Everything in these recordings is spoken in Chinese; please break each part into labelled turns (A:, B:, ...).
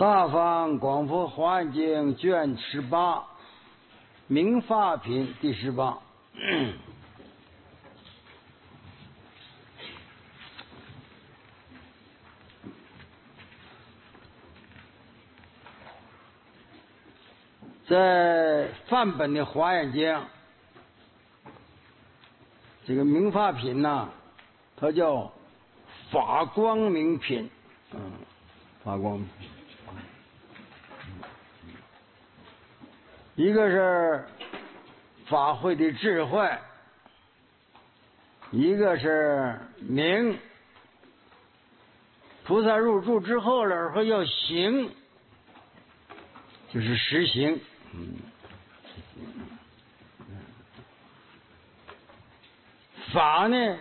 A: 大方广佛华严经卷18明法品第18。在范本的华严经，这个明法品呢，它叫法光明品，法光明。一个是法会的智慧，一个是明。菩萨入住之后了，而后要行，就是实行。法呢，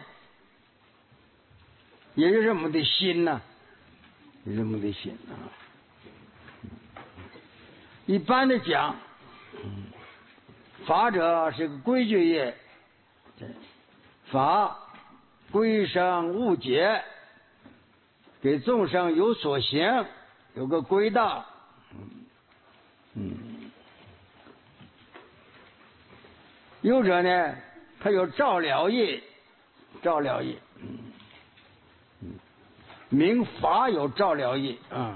A: 也就是我们的心呐，也是我们的心啊。一般的讲，法者是个规矩业，法规生物解，给众生有所行，有个归道。有者呢，他有照了义，照了义。明法有照了义啊。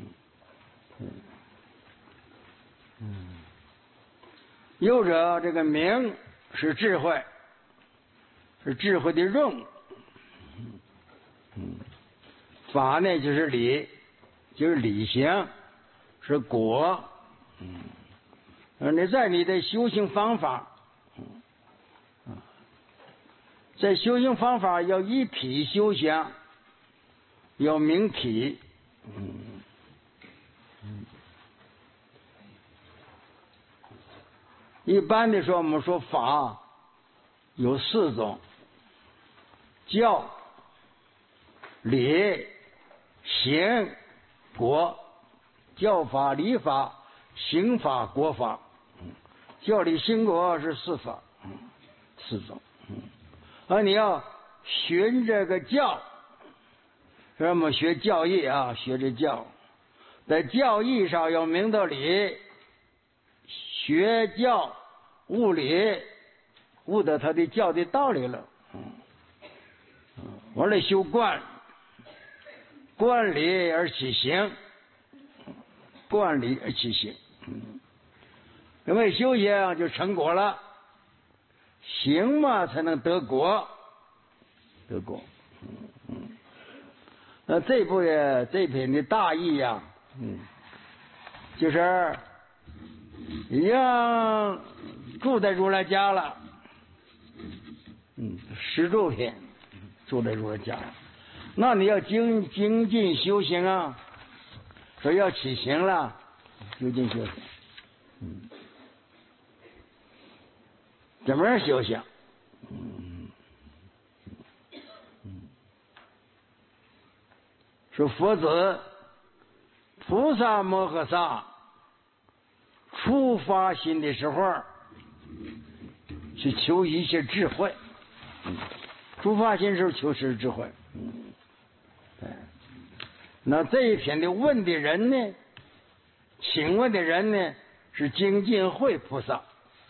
A: 有者这个明是智慧，是智慧的用。法呢就是理，就是理行，是果。你在你的修行方法，在修行方法要依体修行，要明体。一般的说，我们说法有4种：教、理、行、果。教法、理法、行法、果法。教理行果是4法，4种。而你要学这个教，让我们学教义啊，学这教，在教义上要明道理，学教悟理，悟得他的教的道理了。完了修观，观理而起行，观理而起行。因为修行就成果了，行嘛才能得果，得果。那这部的这篇的大意呀，就是已经住在如来家了，十住篇住在如来家了。那你要精进修行啊，说要起行了，精进修行。怎么样修行？说佛子菩萨摩诃萨初发心的时候，去求一些智慧。初发心时候求是智慧。那这一篇的问的人呢，请问的人呢，是精进慧菩萨。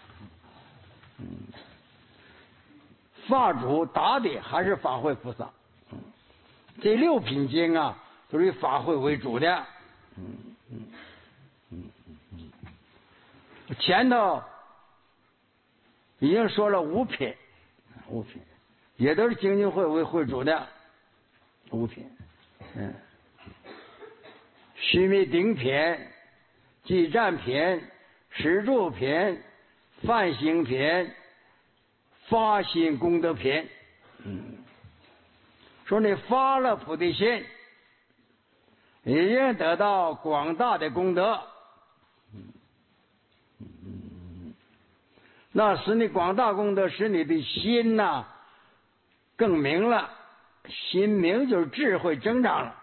A: 法主答的还是法会菩萨。这6品经啊，都是以法会为主的。前头已经说了5品，也都是精进会为会主的5品。须弥顶品、寂占品、十住品、梵行品、发心功德品。说你发了菩提心，已经得到广大的功德。那使你广大功德，使你的心呐更明了，心明就是智慧增长了。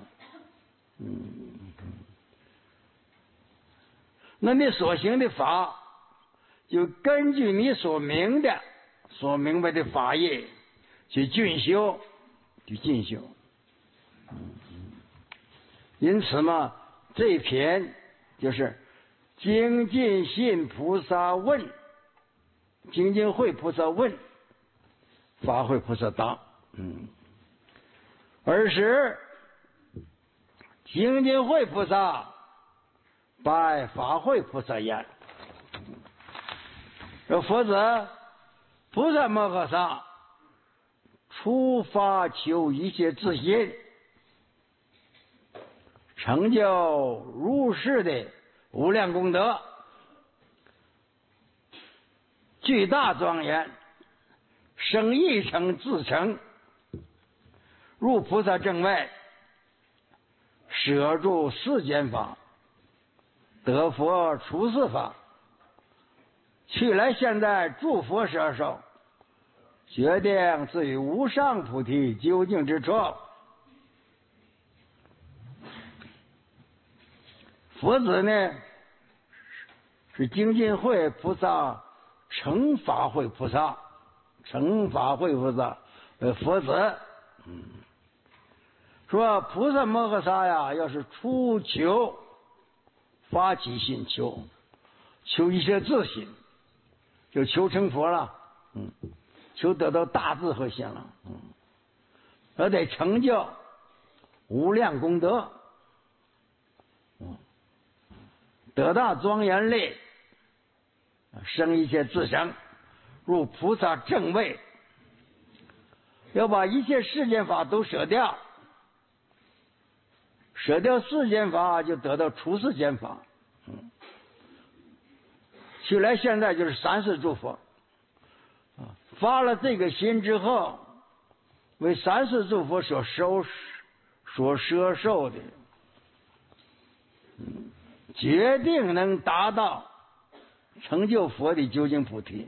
A: 那你所行的法，就根据你所明白的法业去进修。因此嘛， 这一篇就是精进信菩萨问，精进会菩萨问，法会菩萨答。尔时精进会菩萨拜法会菩萨言：说佛子，菩萨摩诃萨出发求一切自心，成就如是的无量功德，巨大庄严，生一成自成，入菩萨正位，舍住世间法，得佛出世法，去来现在诸佛摄受，决定自于无上菩提究竟之处。佛子呢是精进会菩萨成法会菩萨，成法会菩萨佛子。说菩萨摩诃萨呀，要是出求发起心求一切自心，就求成佛了，求得到大智慧心了，而得成就无量功德，得大庄严力，生一切自生，入菩萨正位，要把一切世间法都舍掉，舍掉世间法就得到出世间法。去来现在就是三世诸佛，发了这个心之后，为三世诸佛所摄受的，决定能达到成就佛的究竟菩提。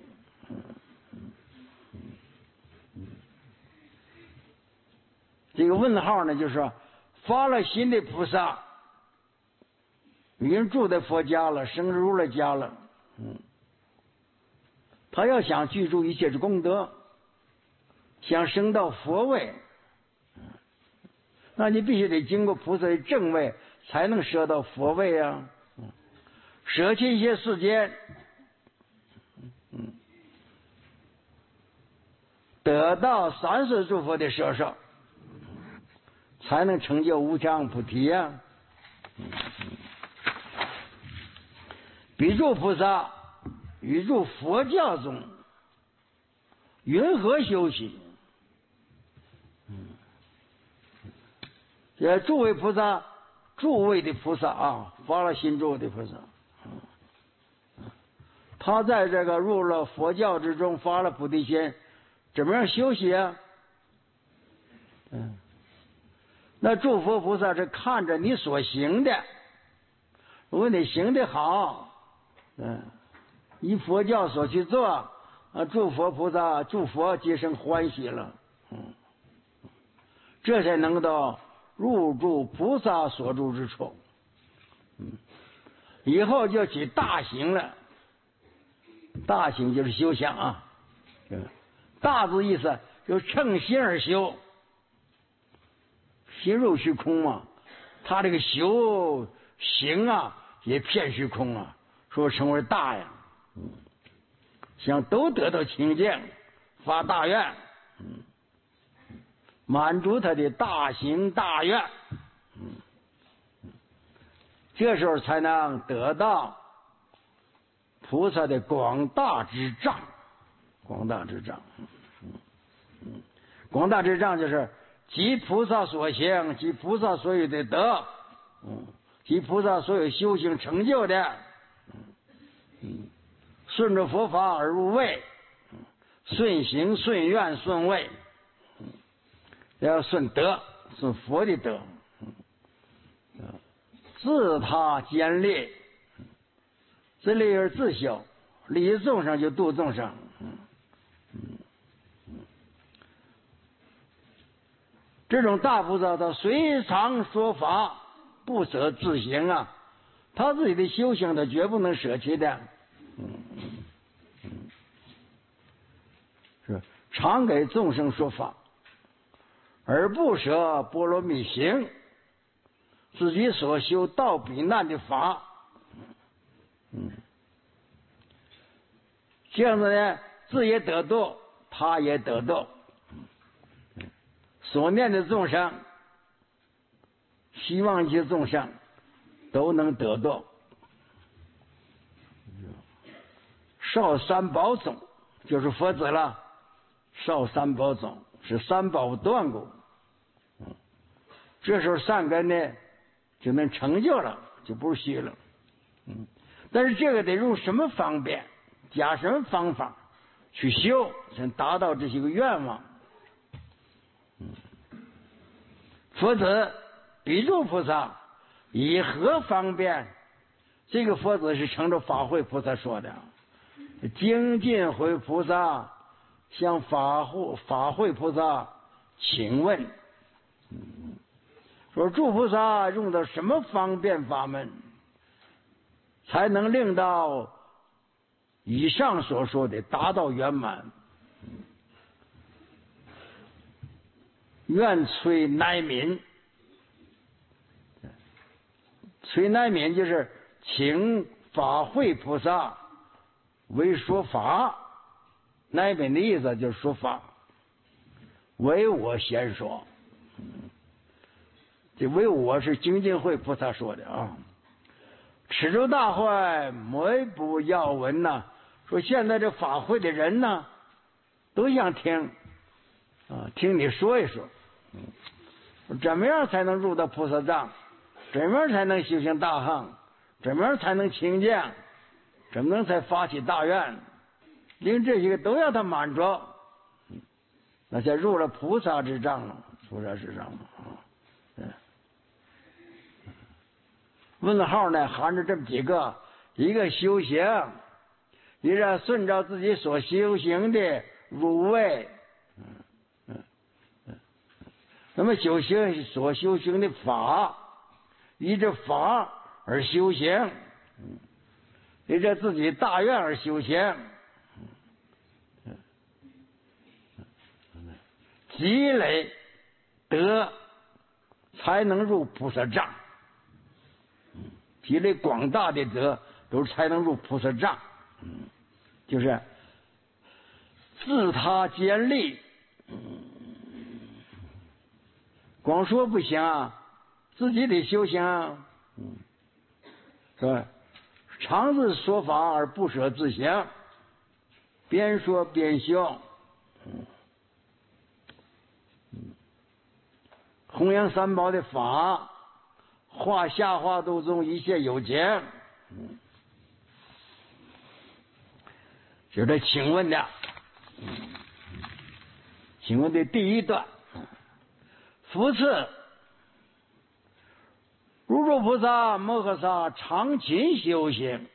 A: 这个问号呢，就是说发了心的菩萨已经住在佛家了，生入了家了，他要想具足一切之功德，想升到佛位，那你必须得经过菩萨的正位才能舍到佛位啊，舍弃一些世间，得到三世诸佛的摄受，才能成就无上菩提啊。比诸菩萨与诸佛教中云何修习？诸位菩萨，诸位的菩萨啊，发了心咒的菩萨，他在这个入了佛教之中发了菩提心，怎么样修习啊？那诸佛菩萨是看着你所行的，如果你行的好，依佛教所去做，诸佛菩萨诸佛皆生欢喜了，这才能到入住菩萨所住之处，以后就起大行了。大行就是修想啊，大字意思就乘心而修，心入虚空嘛，他这个修行啊也骗虚空啊，说成为大呀，想都得到清净，发大愿，满足他的大行大愿，这时候才能得到菩萨的广大之障。广大之障，广大之障就是即菩萨所行，即菩萨所有的德，即菩萨所有修行成就的，顺着佛法而入位，顺行顺愿顺位，要顺德，顺佛的德，自他兼利，自利而自修，利益众生就度众生。这种大菩萨他随常说法，不舍自行啊，他自己的修行他绝不能舍弃的，是常给众生说法，而不舍波罗蜜行， 自己所修道比难的法。这样子呢，自也得度，他也得度，所念的众生，希望一切众生都能得度。少三宝种就是佛子了，少三宝种是三宝断故，这时候善根呢就能成就了，就不是虚了。但是这个得用什么方便，加什么方法去修，才达到这些个愿望。佛子比丘菩萨以何方便？这个佛子是乘着法会菩萨说的。精进会菩萨向法会菩萨请问，说诸菩萨用的什么方便法门，才能令到以上所说的达到圆满？愿摧乃悯，摧乃悯就是请法会菩萨为说法，乃悯的意思就是说法，为我先说。这为我是精进会菩萨说的啊。持咒大会每不要闻呐，说现在这法会的人呢，都想听啊，听你说一说，怎么样才能入到菩萨藏？怎么样才能修行大行？怎么样才能清净？怎么能才发起大愿？因为这些个都要他满足，那才入了菩萨之藏了，菩萨之藏了啊。问号呢，含着这么几个：一个修行，一个顺照自己所修行的入位，那么所修行的法，依着法而修行，依着自己大愿而修行，积累德才能入菩萨藏。积累广大的德，都才能入菩萨藏。就是自他兼利，光说不行啊，自己得修行啊，是吧？常自说法而不舍自行，边说边修，弘扬三宝的法，化下化度中一切有情。就是请问的，请问的第一段，福次如住菩萨摩诃萨常勤修行，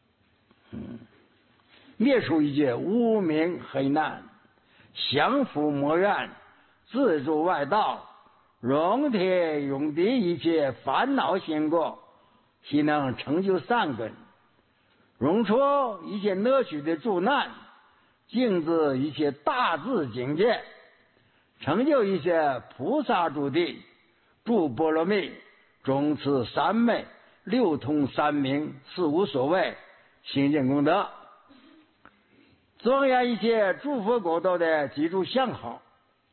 A: 灭除一切无明黑难，降伏魔怨，自助外道，容铁永敌一切烦恼心过，悉能成就善根，容出一切乐趣的助难，净自一切大智境界，成就一切菩萨诸地，诸波罗蜜，终持三昧，六通三明，四无所谓，清净功德，庄严一切诸佛国度的几处相好。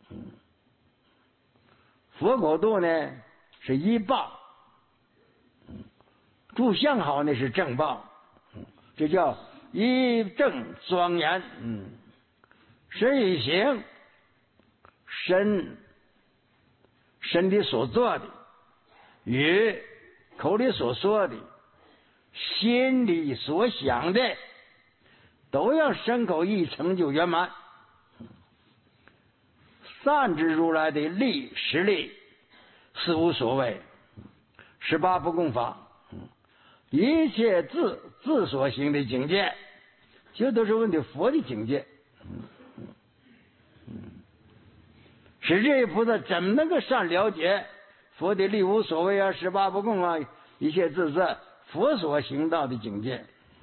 A: 佛国度呢是依报，诸相好呢是正报，这叫依正庄严。身与行，身体所做的，与口里所说的，心里所想的，都要身口意成就圆满。善知如来的力实力，四无所谓，18不共法，一切自所行的境界，这都是问的佛的境界。是这些菩萨怎么能够善了解佛的力无所谓啊，18不共啊，一切自佛所行道的境界？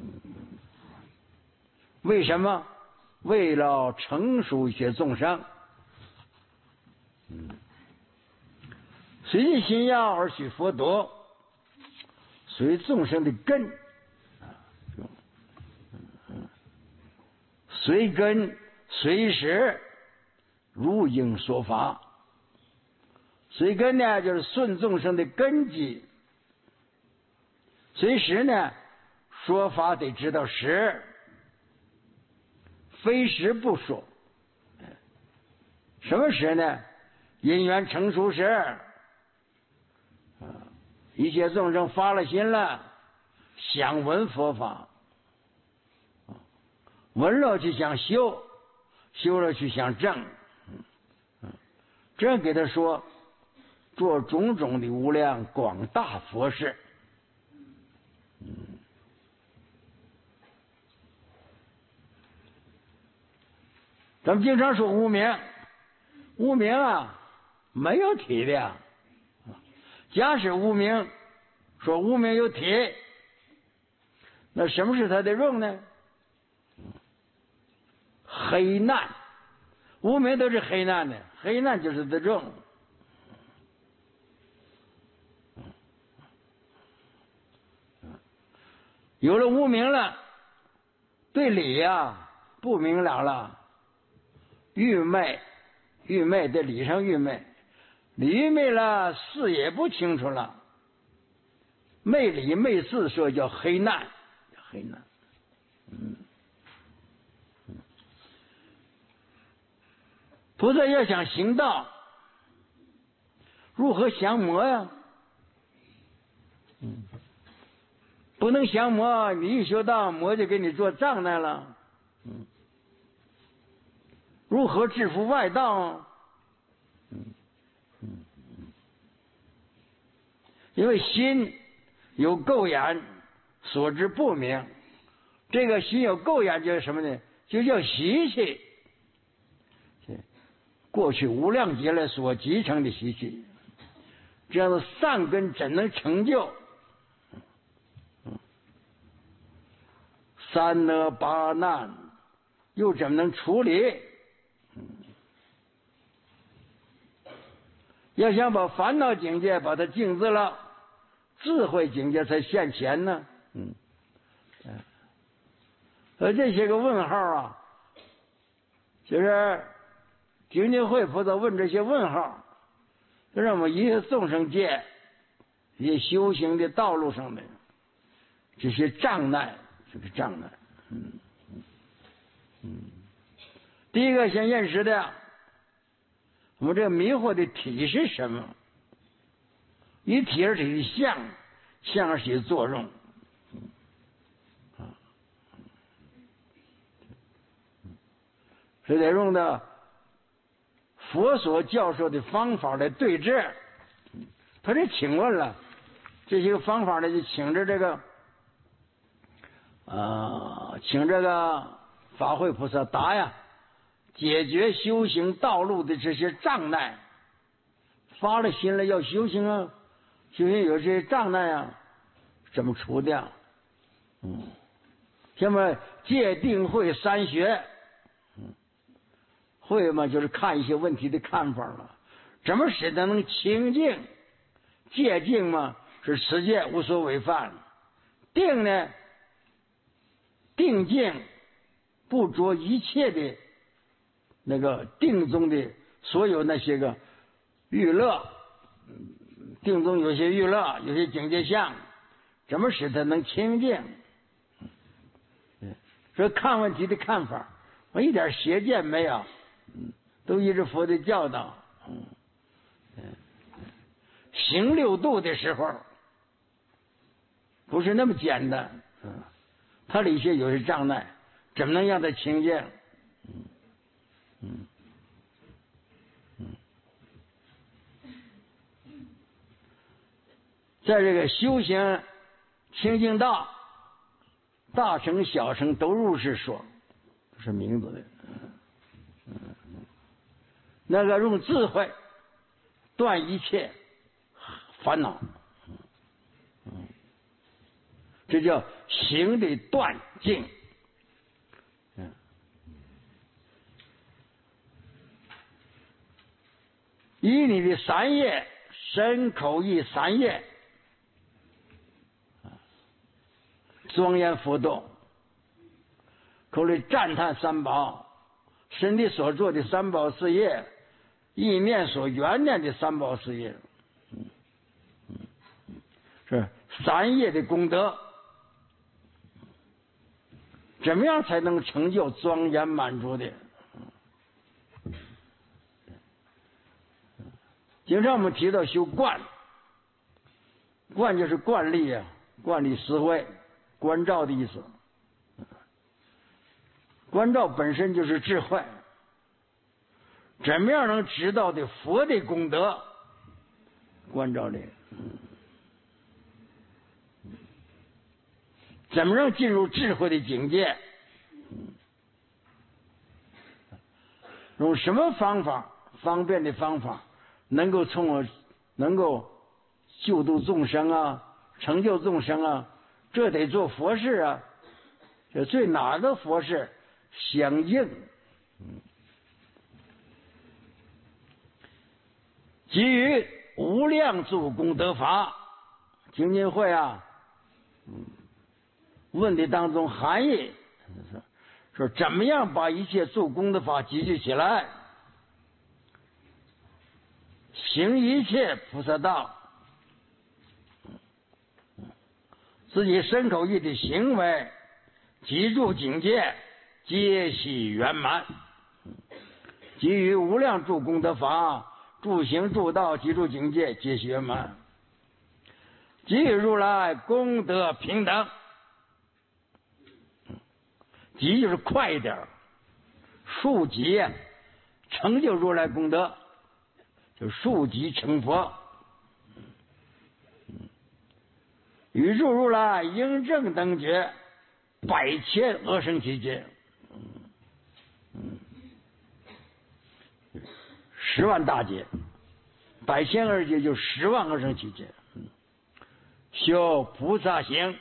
A: 为什么？为了成熟一些众生。 随其心要而许佛度，随众生的根，随根随时如应说法。随根呢，就是顺众生的根基；随时呢，说法得知道时，非时不说。什么时呢？因缘成熟时，一切众生发了心了，想闻佛法，闻了就想修，修了就想证，这给他说做种种的无量广大佛事。咱们经常说无明，无明啊没有体量。假使无明说无明有体，那什么是它的用呢？黑难，无明都是黑难的，黑难就是它的用。有了无明了，对理呀不明了了，愚昧，愚昧在理上愚昧，理愚昧了，事也不清楚了，昧理昧事，说叫黑难，黑难。菩萨要想行道，如何降魔呀？不能降魔，你一修道，魔就给你做障碍了。如何制服外道？因为心有垢眼，所知不明。这个心有垢眼就是什么呢？就叫习气。过去无量劫来所集成的习气，这样的善根怎能成就？三恶八难又怎么能处理？要想把烦恼境界把它静止了，智慧境界才现前呢。而这些个问号啊，就是精进会菩萨问这些问号，就让我们一切众生界一些修行的道路上面这些障碍，这个障碍。第一个先认识的，我们这个迷惑的体是什么？以体而体的相，相而起作用。是得用的佛所教授的方法来对治。他就请问了，这些个方法呢，就请着这个请这个法会菩萨答呀，解决修行道路的这些障碍。发了心了要修行啊，修行有这些障碍啊，怎么除掉？那么戒定慧三学，慧嘛就是看一些问题的看法了，怎么使得能清净？戒净嘛是持戒无所违犯，定呢定静不着一切的那个定中的所有那些个娱乐，定中有些娱乐，有些境界相，怎么使它能清净？说看问题的看法，我一点邪见没有，都依着佛的教导。行六度的时候，不是那么简单，它里些有些障碍，怎么能让它清净？在这个修行清净道，大乘小乘都如是说，是名字的。那个用智慧断一切烦恼，这叫行的断尽。以你的三业身口意三业，庄严浮动，口里赞叹三宝，身体所做的三宝事业，意念所缘念的三宝事业，是三业的功德。怎么样才能成就庄严满足的？经常我们提到修观，观就是观力啊，观力思维，观照的意思。观照本身就是智慧，怎么样能知道的佛的功德？观照力。怎么样进入智慧的境界？用什么方法？方便的方法，能够救度众生啊，成就众生啊，这得做佛事啊。这最哪个佛事相应？基于无量诸功德法，精进会啊。问题当中含义说怎么样把一切做功德法集聚起来，行一切菩萨道，自己身口意的行为集住境界，皆系圆满。基于无量诸功德法，助行助道，集住境界，皆系圆满。基于如来功德平等。急就是快一点，速疾成就如来功德，就速疾成佛。宇宙如来应正等觉，百千阿僧祇劫，10万大劫，百千二劫就10万阿僧祇劫，修菩萨行。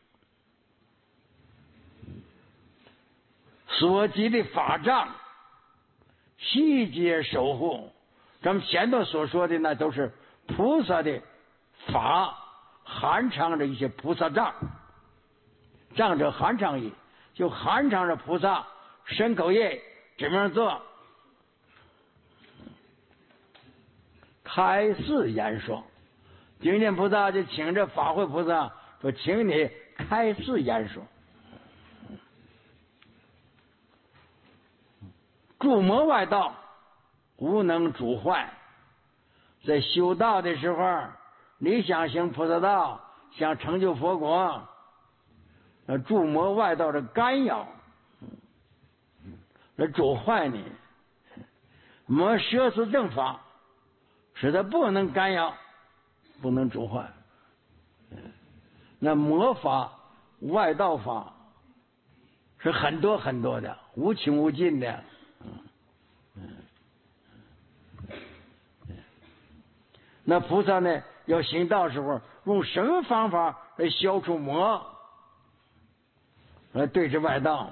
A: 所集的法藏细节守护，咱们前头所说的那都是菩萨的法，含藏着一些菩萨藏，藏者含藏义，就含藏着菩萨身口业怎么样做，开示言说。经典菩萨就请着法会菩萨说，请你开示言说。诸魔外道无能主坏，在修道的时候，你想行菩萨道，想成就佛国，诸魔外道的干扰，来主坏你。魔摄持正法，使他不能干扰，不能主坏。那魔法、外道法是很多很多的，无穷无尽的。那菩萨呢，要行道时候，用什么方法来消除魔，来对治外道？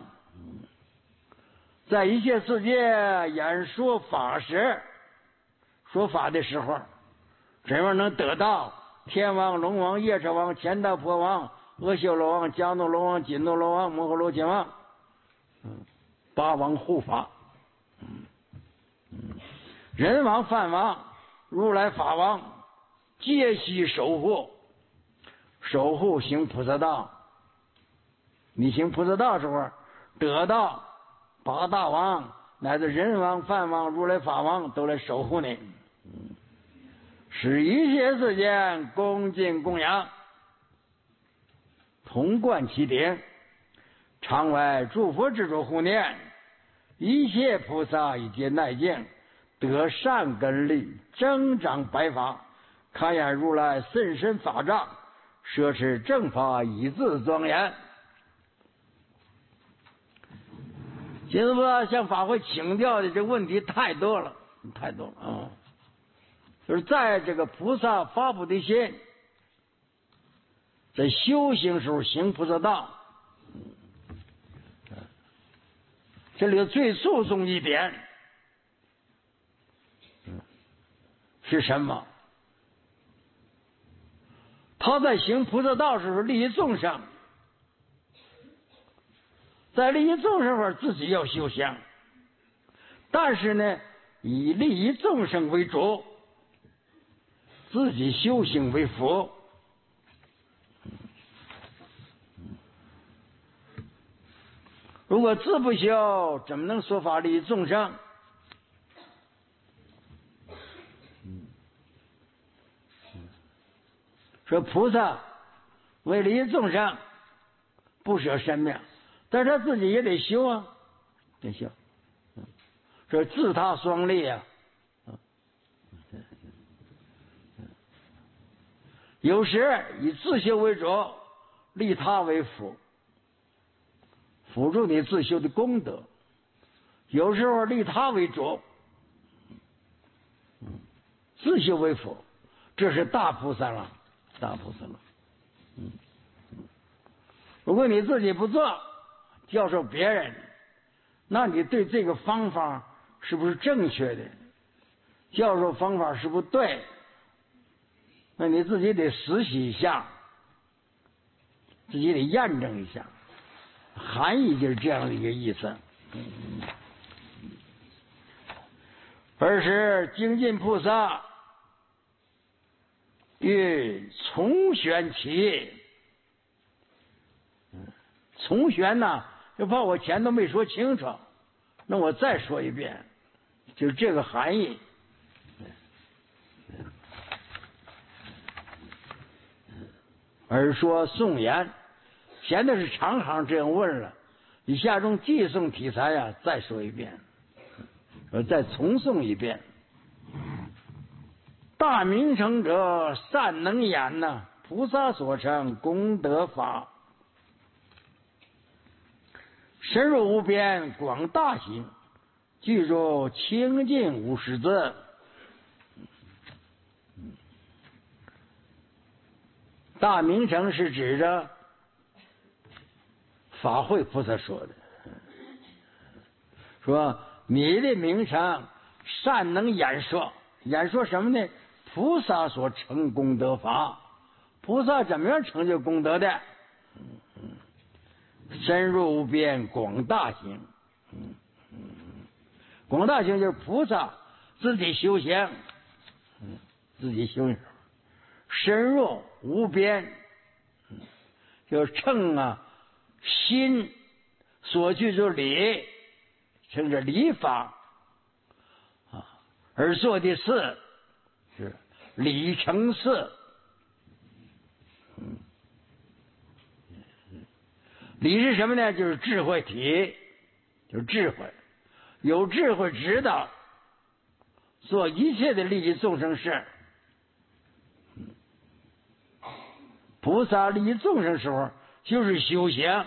A: 在一切世界演说法时，说法的时候，怎样能得到天王、龙王、夜叉王、乾道婆王、阿修罗王、迦诺罗王、紧诺罗王、摩诃罗伽王，8王护法，人王、梵王、如来法王，皆悉守护行菩萨道。你行菩萨道时候，得到8大王乃至人王、梵王、如来法王都来守护你，使一切世间恭敬供养，同贯其顶，常为诸佛之主护念，一切菩萨以皆耐敬，得善根力，增长白法，看眼如来甚深法藏，摄持正法，以自庄严。金子菩萨向法会请教的这问题太多了啊！就是在这个菩萨发菩提心，在修行时候行菩萨道，这里最注重一点是什么？ 他在行菩萨道时候利益众生，在利益众生时候自己要修行，但是呢，以利益众生为主，自己修行为辅。如果自不修，怎么能说法利益众生？说菩萨为利益众生不舍生命，但是他自己也得修啊，得修。这自他双利啊。有时以自修为主，利他为辅，辅助你自修的功德；有时候利他为主，自修为辅，这是大菩萨了，大菩萨了。如果你自己不做，教授别人，那你对这个方法是不是正确的？教授方法是不是对？那你自己得实习一下，自己得验证一下。含义就是这样的一个意思。而是精进菩萨欲从玄起。从玄呢，就怕我前都没说清楚，那我再说一遍，就是这个含义。而说颂言，现在是常行这样问了，以下中寄颂题材啊，再说一遍，再重诵一遍。大明成者善能言呐，菩萨所成功德法，深入无边广大行，具足清净无实字。大明成是指着法会菩萨说的，说你的名称善能演说，演说什么呢？菩萨所成功德法，菩萨怎么样成就功德的？深入无边广大行，广大行就是菩萨自己修行，自己修行。深入无边，就是称啊心所具之理，称着理法啊，而做的事是理成事。理是什么呢？就是智慧体，就是智慧，有智慧知道做一切的利益众生事。菩萨利益众生时候就是修行，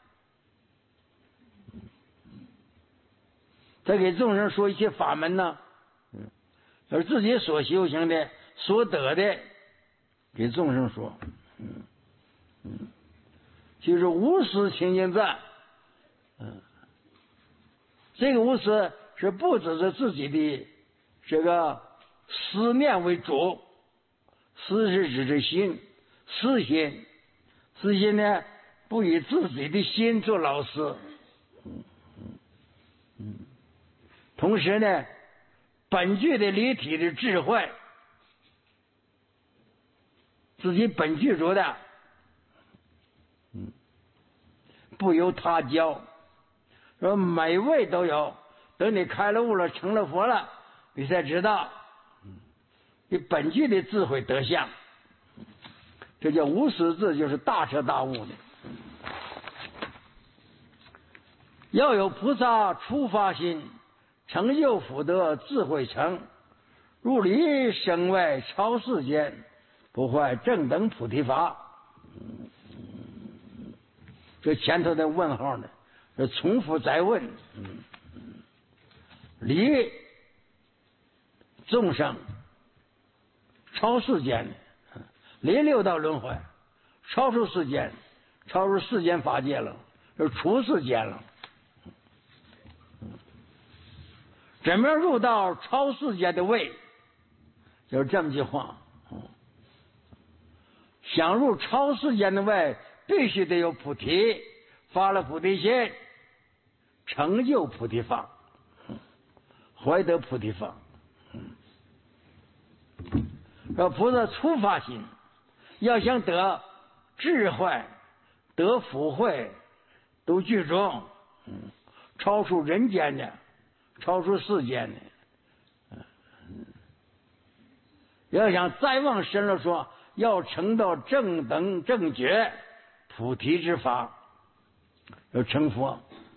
A: 再给众生说一些法门呢，而自己所修行的所得的给众生说，就是无私清净赞。这个无私是不只是自己的这个思念为主，思是指着心，私心，私心呢不以自己的心做老师。同时呢，本具的离体的智慧，自己本具着的，不由他教，说每位都有，等你开了悟了，成了佛了，你才知道你本具的智慧德相。这叫无私智，就是大彻大悟的。要有菩萨出发心，成就福德智慧成，入离生外超世间，不坏正等菩提法。这前头的问号呢，这重复再问。离众生超世间，离六道轮回，超出世间，超出世间法界了，就出世间了。怎么样入到超世间的位？就是这么句话。 想入超世间的位，必须得有菩提，发了菩提心，成就菩提法，怀得菩提法。说菩萨初发心，要想得智慧、得福慧，都具中，超出人间的，超出世间的。要想再往深了说，要成到正等正觉菩提之法，要成佛。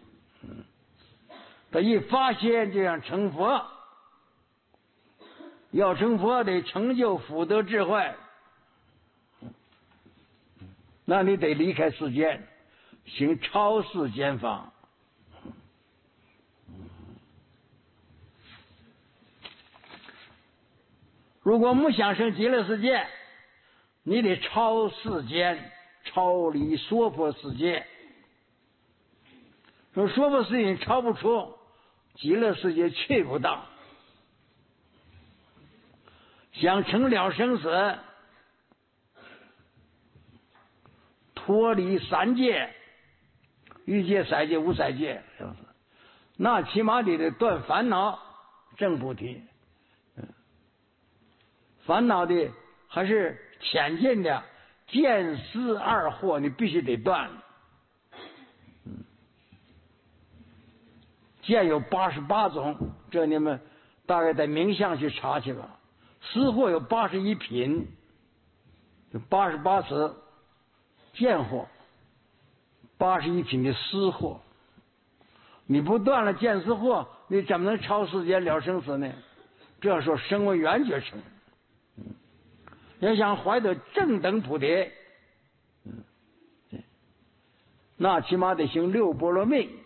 A: 他一发现就想成佛，要成佛得成就福德智慧，那你得离开世间，行超世间法。如果不想生极乐世界，你得超世间，超离娑婆世界。说娑婆世界你超不出，极乐世界去不到。想成了生死，脱离三界，欲界、色界、无色界，那起码得断烦恼，证菩提。烦恼的还是浅近的见思二惑，你必须得断。见有88种，这你们大概在名相去查去吧。思惑有81品，有88词见惑，81品的思惑。你不断了见思惑，你怎么能超世间了生死呢？这样说声闻缘觉成。要想怀得正等菩提，那起码得行6波罗蜜。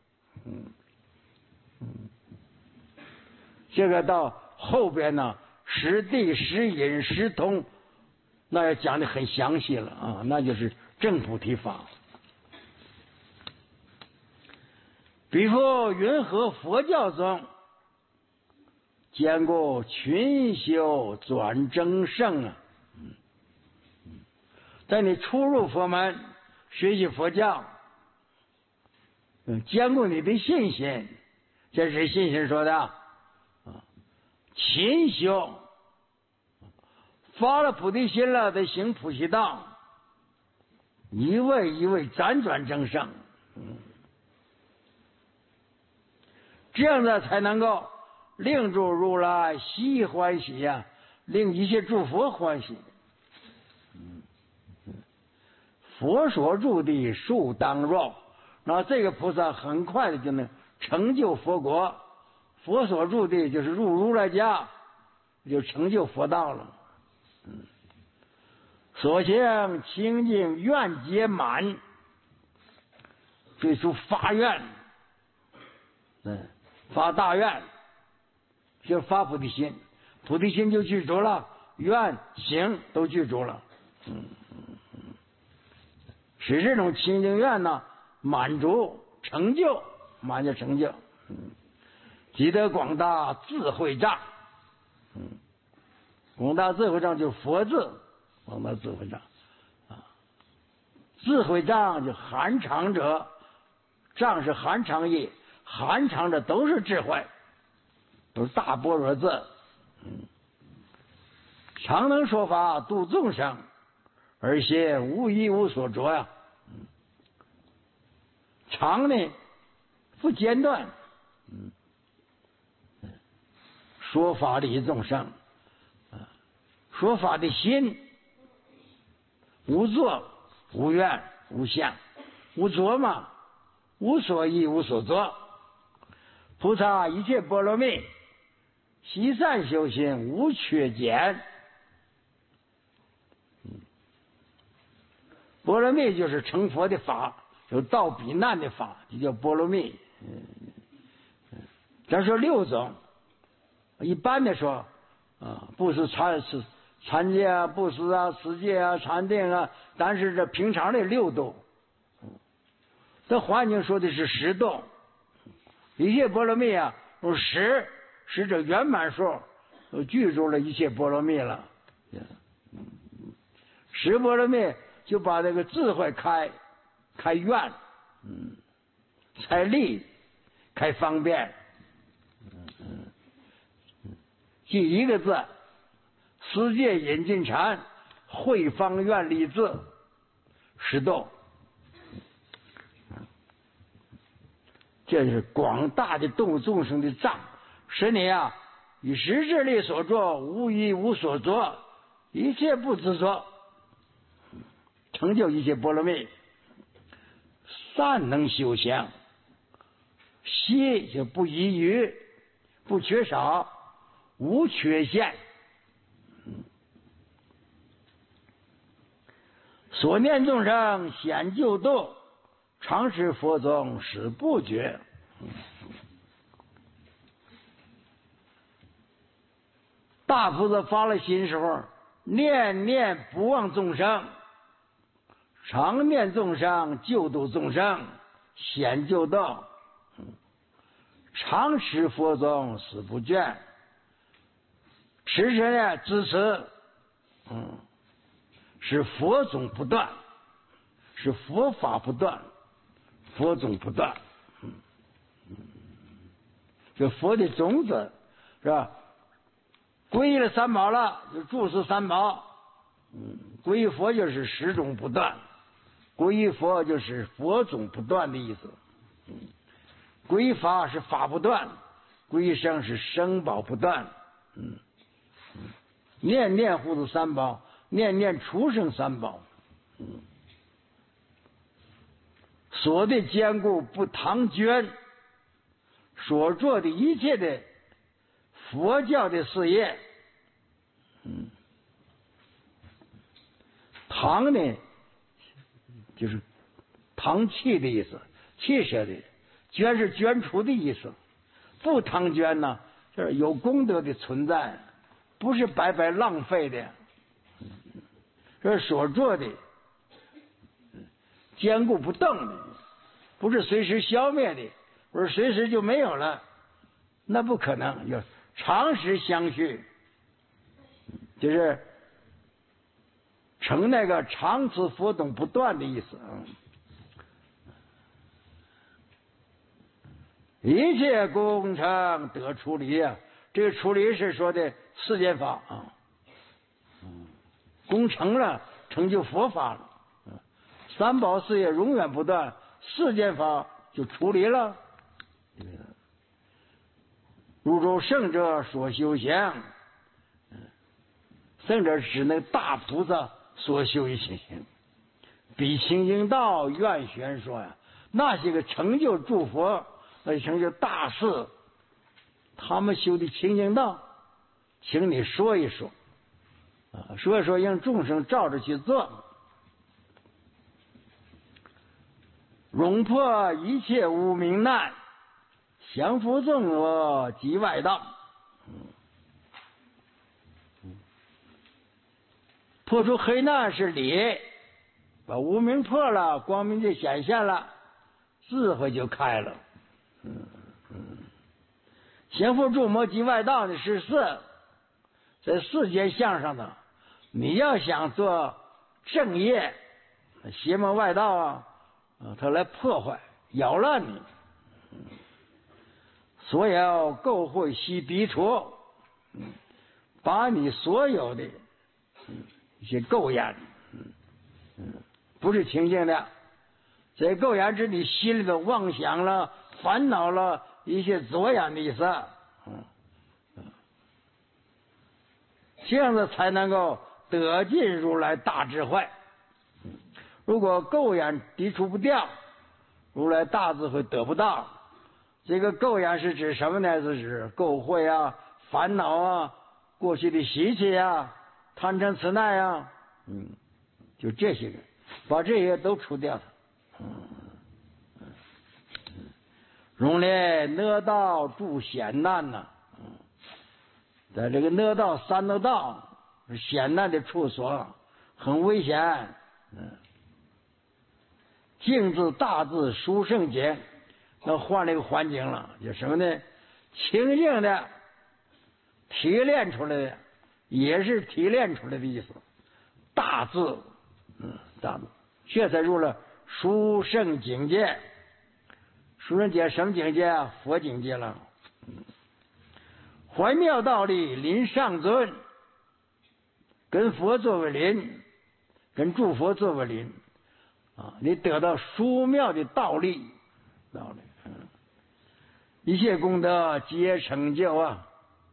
A: 这个到后边呢，十地、十隐、十通，那要讲的很详细了啊，那就是正菩提法。比如云何佛教中见过群修转正圣啊？在你初入佛门学习佛教，兼顾你的信心，这是信心说的。勤修，发了菩提心了，得行普贤道，一位一位辗转正圣，这样的才能够令诸如来喜欢喜呀，令一切诸佛欢喜。佛所住地树当肉，那这个菩萨很快的就能成就佛国。佛所住地就是入如来家，就成就佛道了。所行清净愿皆满，最初发愿，发大愿，就发菩提心，菩提心就具足了，愿行都具足了。使这种清净愿呢满足成就，满就成就。积得广大智慧障，广大智慧障就是佛字，广大智慧障啊，智慧障就含藏者，障是含藏义，含藏的都是智慧，都是大般若字。常能说法度众生，而且无一无所着呀。常呢不间断，说法利众生，说法的心无作无愿无相无着嘛，无所依无所作。菩萨一切波罗蜜，习善修行无缺减。波罗蜜就是成佛的法，有道比难的法，就叫波罗蜜。咱说6种，一般的说布施、禅戒啊、布施啊、持戒啊、禅定啊，但是这平常的6度，这环境说的是10度。一切波罗蜜啊，用10是这圆满数，具足了一切波罗蜜了。 十波罗蜜就把这个智慧开愿，开利，开方便，就一个字，世界引进禅，慧方愿力智，十动。这是广大的动物众生的障，使你啊以实质力所作，无一无所作，一切不执着，成就一切波罗蜜。善能修行，息就不遗余，不缺少，无缺陷。所念众生显救度，常持佛宗始不绝。大菩萨发了心时候，念念不忘众生，常念众生，救度众生，显救道，常持佛宗始不倦。持什呢？支持，是佛种不断，是佛法不断，佛种不断。这佛的种子是吧？皈依了三宝了，就注释三宝。皈依佛就是十种不断，皈依佛就是佛种不断的意思。皈依法是法不断，皈依生是生宝不断。念念护持三宝，念念出生三宝。所的坚固不唐捐，所做的一切的佛教的事业，唐呢就是唐气的意思，气血的，捐是捐出的意思，不唐捐呢就是有功德的存在，不是白白浪费的，这是所做的坚固不动的，不是随时消灭的，不是随时就没有了，那不可能，要长时相续，就是成那个长此佛种不断的意思。一切工程得出离啊，这个出离是说的世间法啊，功成了，成就佛法了，三宝事业永远不断，世间法就出离了。如诸圣者所修行，圣者指那大菩萨所修一切行，比清净道愿宣说呀，那些个成就诸佛，那成就大事，他们修的清净道，请你说一说，说一说，让众生照着去做，容破一切无明难，降伏众我及外道。破除黑暗是理，把无明破了，光明就显现了，智慧就开了。降伏众魔及外道的是事，在世间相上的，你要想做正业，邪魔外道啊，他来破坏扰乱你，所要垢秽悉涤除，把你所有的一些垢染，不是清净的，这垢染是你心里的妄想了、烦恼了，一些浊染的意思，这样子才能够得尽如来大智慧。如果垢染涤除不掉，如来大智慧得不到。这个垢染是指什么呢？是指垢秽啊、烦恼啊、过去的习气啊、贪嗔痴耐啊，就这些个，把这些都除掉了。容列恶道助险难呐，在这个恶道三恶道是险难的处所，很危险。静字大字殊胜解，那换了一个环境了，有什么呢？清净的提炼出来的，也是提炼出来的意思。 大智，大智，这才入了殊胜境界。殊胜界什么境界啊？佛境界了。怀妙道理，临上尊，跟佛作为邻，跟诸佛作为邻啊，你得到殊妙的道理，一切功德皆成就啊！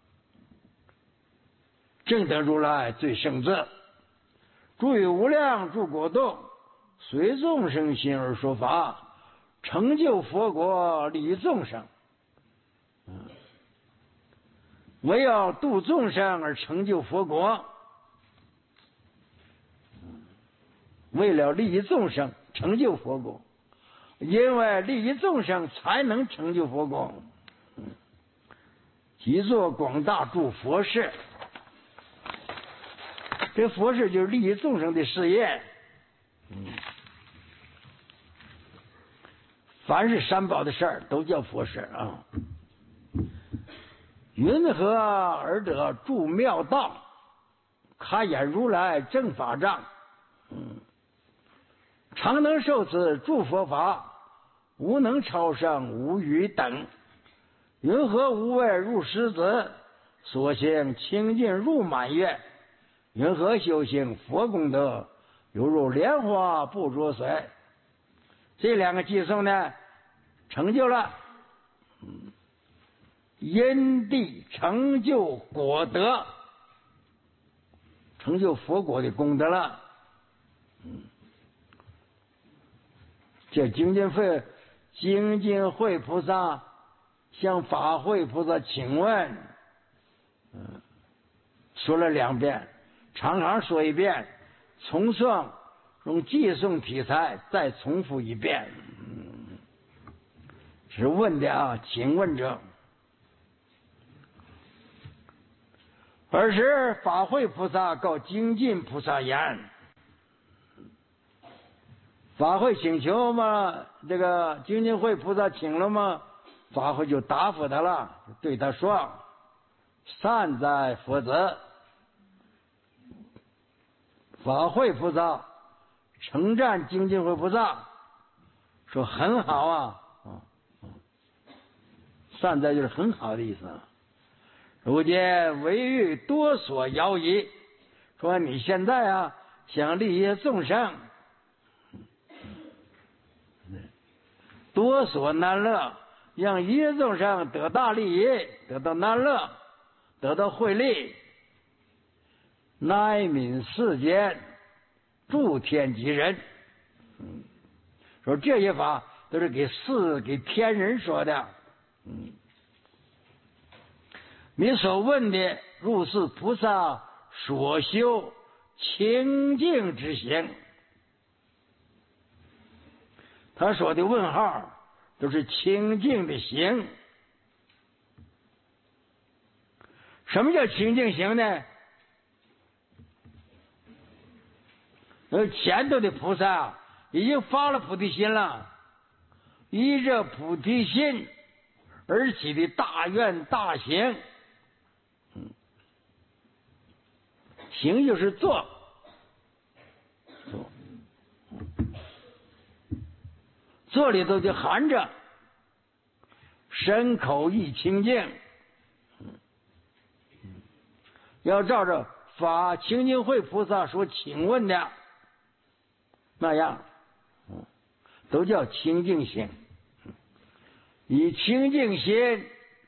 A: 正得如来最胜智，诸于无量诸国度，随众生心而说法，成就佛国，利益众生。唯要度众生而成就佛国，为了利益众生，成就佛国。因为利益众生，才能成就佛国。即做广大诸佛事，这佛事就是利益众生的事业。凡是三宝的事儿，都叫佛事啊。云何而得诸妙道？开眼如来正法藏。常能受此诸佛法，无能超胜无余等。云何无畏入狮子？所行清净入满月。云何修行佛功德？犹如莲花不着水。这两个偈颂呢，成就了因地成就果德，成就佛果的功德了。这精进会菩萨向法会菩萨请问，说了2遍，常常说一遍，重诵用偈颂题材再重复一遍。是问的啊，请问者。尔时法会菩萨告精进菩萨言：法会请求嘛，这个精进会菩萨请了吗？法会就答复他了，对他说：善哉佛子。法会菩萨称赞精进会菩萨，说很好啊，善哉就是很好的意思。如今为欲多所摇移，说你现在啊想利益众生，多所难乐，让一切众生得大利益，得到难乐，得到惠利，乃悯世间诸天及人。说这些法都是给天人说的。你所问的如是菩萨所修清净之行，他说的问号都是清净的行。什么叫清净行呢？前头的菩萨已经发了菩提心了，依着菩提心而起的大愿大行。行就是做，做里头就含着身口意清净，要照着法清净会菩萨所请问的那样，都叫清净心。以清净心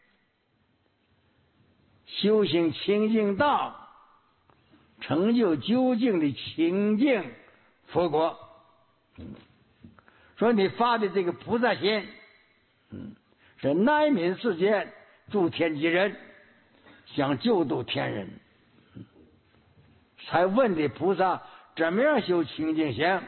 A: 修行清净道，成就究竟的清净佛国。说你发的这个菩萨心，是乃悯世间诸天及人，想救度天人，才问的菩萨怎么样修清净行。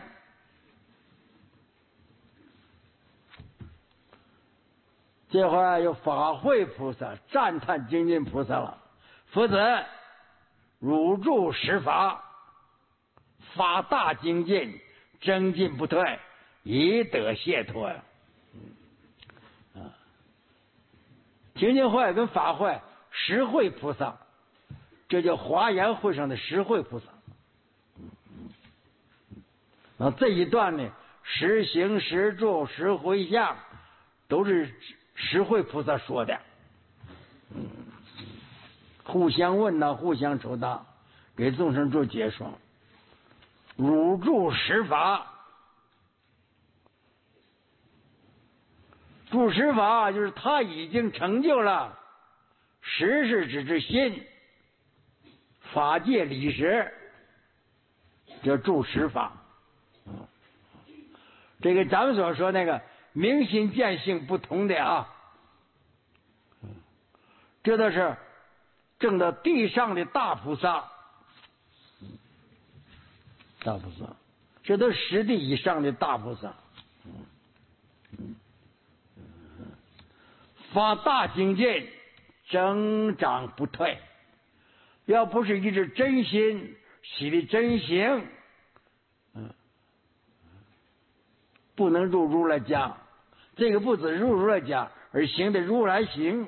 A: 这会儿有法会菩萨赞叹精进菩萨了：夫子汝住十法，发大精进，精进不退，以得解脱呀！精进会跟法会十会菩萨，这叫华严会上的十会菩萨。 这一段呢，十行、十住、十回向，都是十惠菩萨说的。互相问呐，互相抽答，给众生做解说。汝住十法，住十法就是他已经成就了。十是指之心，法界理实，叫住十法。这个咱们所说那个明心见性不同的啊，这都是证到地上的大菩萨，大菩萨，这都十地以上的大菩萨，发大精进，增长不退。要不是一直真心起的真行，不能入如来家。这个不止入如来家，而行的如来行，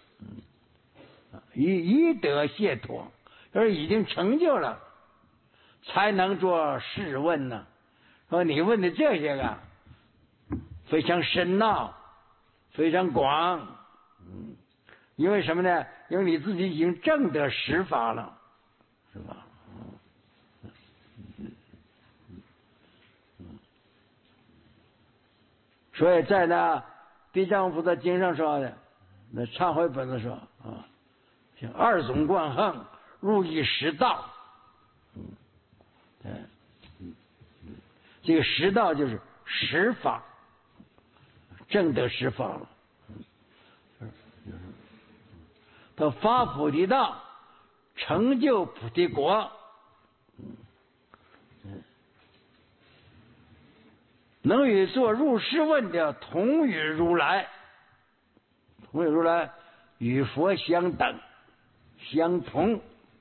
A: 以得解脱，而已经成就了，才能做试问呢。说你问的这些个非常深奥，非常广，因为什么呢？因为你自己已经证得十法了，是吧？所以在那地藏菩萨经上说的，那忏悔本子说啊，像二种贯横，入一十道。这个十道就是十法，证得十法了。他发菩提道，成就菩提国，能与做入世问的同与如来，同与如来与佛相等相同，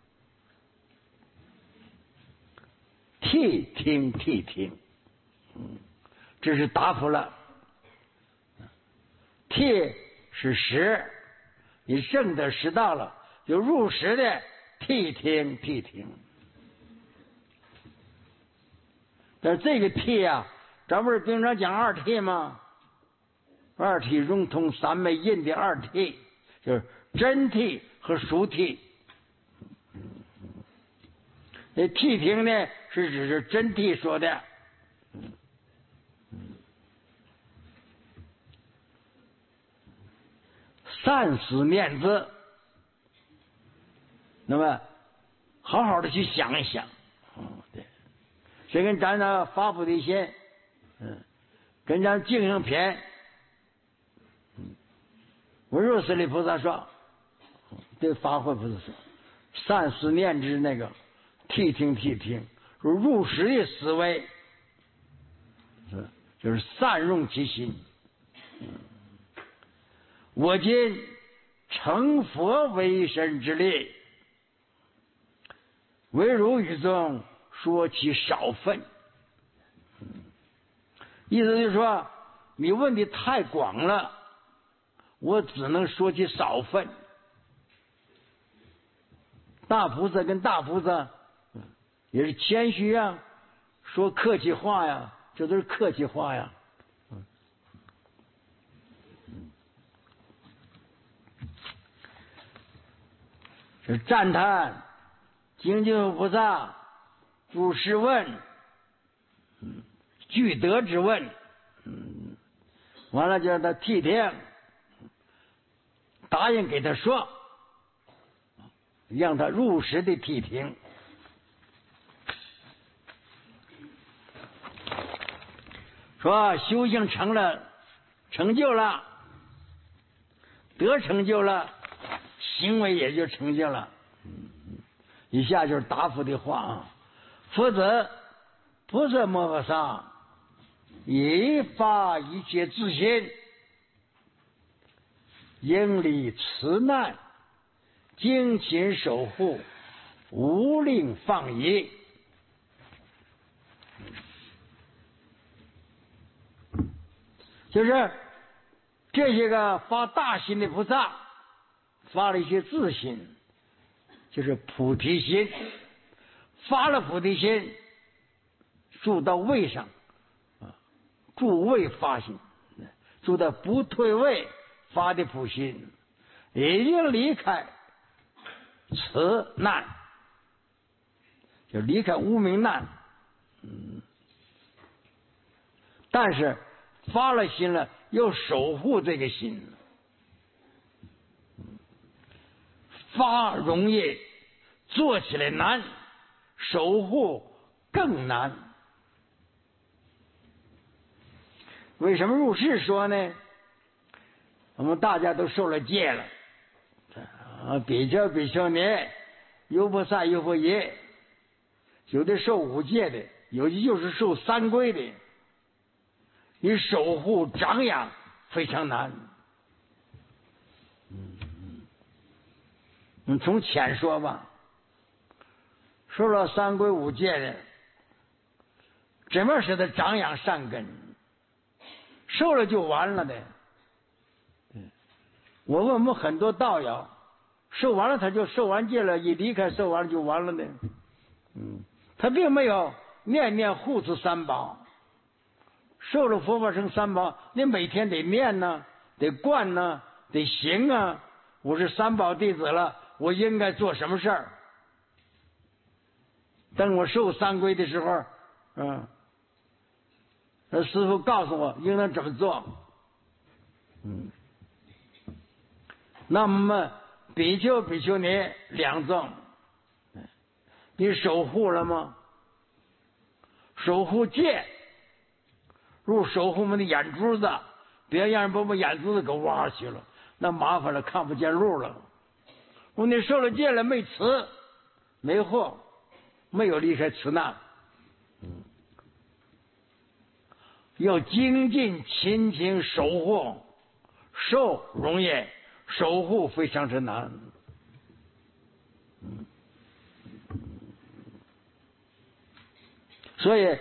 A: 谛听谛听，这是答复了。谛是十，你证得十道了，就入十的谛听谛听。但是这个谛啊，咱不是经常讲二谛吗？二谛融通三昧印的二谛，就是真谛和俗谛。那谛听呢，是指是真谛说的。善思念之，那么好好的去想一想，对，这跟咱的发菩提心，跟咱净行篇，文殊师利菩萨说，对法会菩萨说，善思念之那个谛听谛听，入实的思维，就是善用其心。我今成佛为身之力，唯汝语中说其少分。意思就是说，你问的太广了，我只能说其少分。大菩萨跟大菩萨也是谦虚啊，说客气话呀，这都是客气话呀。是赞叹精进菩萨入世问，具德之问，完了就让他谛听，答应给他说，让他入实的谛听。说修行成了，成就了，得成就了，行为也就成就了。以下就是答复的话啊。否则菩萨摩诃萨以发一切自心，应离慈难，精勤守护，无令放逸。就是这些个发大心的菩萨发了一些自心，就是菩提心，发了菩提心， 住到位上，住位发心，住到不退位发的普心，已经离开此难，就离开无明难。但是发了心了，又守护这个心，发容易，做起来难，守护更难。为什么入世说呢？我们大家都受了戒了，比丘、比丘尼、优婆塞、优婆夷，有的受五戒的，有的就是受三规的。你守护长养非常难。从浅说吧，受了三规五戒的，怎么使他长养善根？受了就完了的。我问我们很多道友，受完了他就受完戒了，一离开受完了就完了的。他并没有念念护持三宝。受了佛法僧三宝，你每天得念呢，得观呢，得行啊。我是三宝弟子了，我应该做什么事儿？等我受三规的时候，师父告诉我应当怎么做。那么比丘、比丘尼两众，你守护了吗？守护戒。如守护我们的眼珠子，别让人把我们眼珠子给挖去了，那麻烦了，看不见路了。我你受了戒了，没辞，没祸，没有离开此难。要精进勤勤守护，受容易，守护非常之难。所以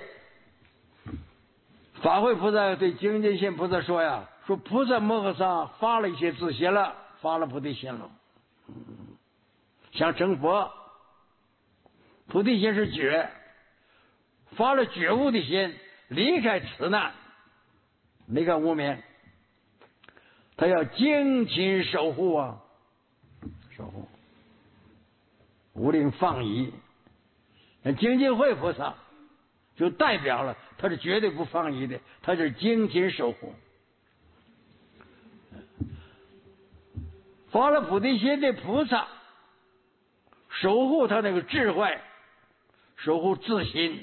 A: 法会菩萨对精进心菩萨说呀，说菩萨摩诃萨发了一些自心了，发了菩提心了，想成佛。菩提心是觉，发了觉悟的心，离开此难，离开无明，他要精勤守护啊，守护，无令放逸。那精进会菩萨就代表了他是绝对不放逸的，他是精勤守护。发了菩提心的菩萨，守护他那个智慧，守护自心。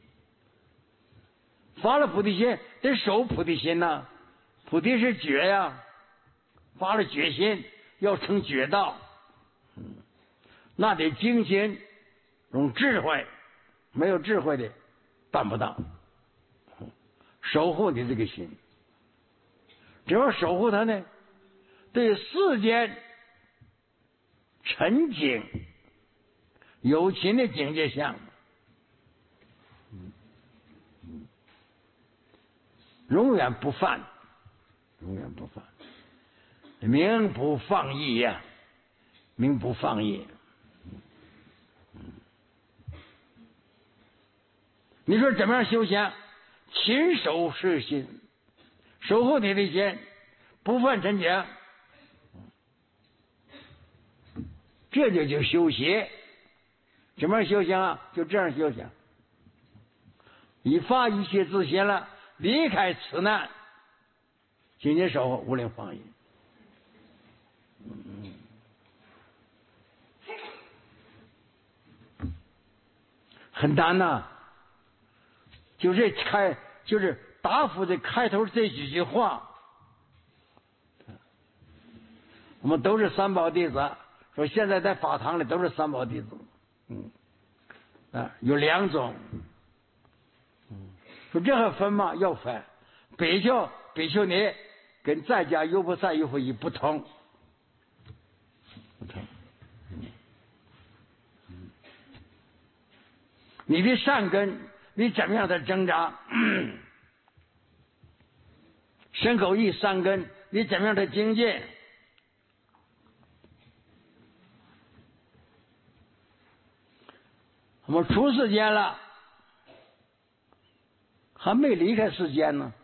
A: 发了菩提心得守菩提心呐，菩提是觉呀，发了觉心要成觉道，那得精勤用智慧，没有智慧的办不到。守护你这个心，只要守护它呢，对世间沉静有情的境界相，永远不犯，永远不犯，名不放逸呀，名不放逸。你说怎么样修行？勤守是心，守护你的心，不犯尘情，这就叫修习。怎么样修行啊？就这样修行。已发一切自心了，离开此难，紧紧守护，无令放逸。很难呐。就是答复的开头这几句话，我们都是三宝弟子，说现在在法堂里都是三宝弟子，有两种，说这还分吗？要分，比丘、比丘尼跟在家优婆塞、优婆夷不同，你的善根你怎么样的挣扎？身口意三根你怎么样的精进？我们出世间了， 还没离开世间呢。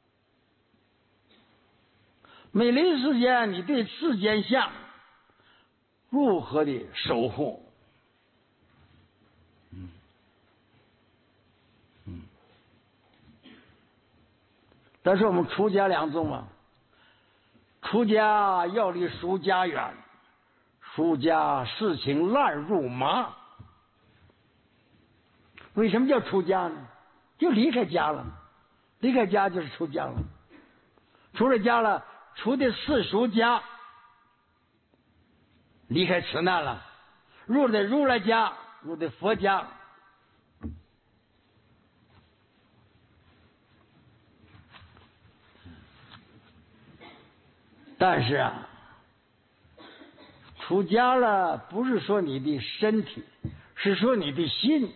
A: 没离世间，你对世间相如何的守护？但是我们出家两宗嘛，出家要离俗家远，俗家事情烂如麻。为什么叫出家呢？就离开家了，离开家就是出家了。出了家了，出的世俗家，离开此难了，入的如来家，入的佛家。但是啊，出家了不是说你的身体，是说你的心。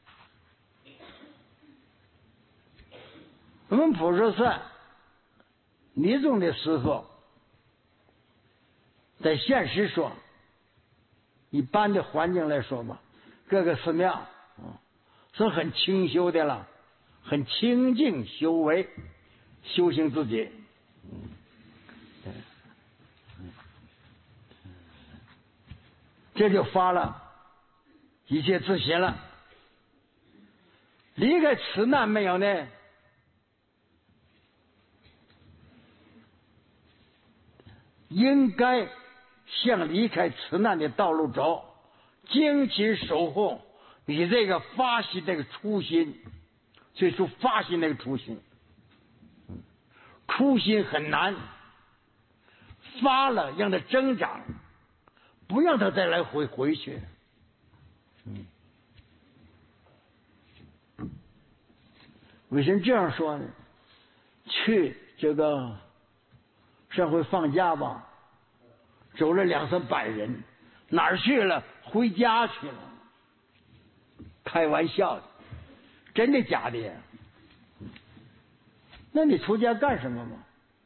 A: 我们普陀山尼宗的师父在现实说，一般的环境来说吧，各个寺庙是很清修的了，很清净修为，修行自己。这就发了一切自信了。离开此难没有呢？应该向离开此难的道路走，精勤守护你这个发心这个初心。最初发心那个初心，初心很难，发了让它增长，不让它再来回去。为什么这样说呢？去这个上回放假吧，走了200-300人，哪儿去了？回家去了。开玩笑的，真的假的呀？那你出家干什么嘛？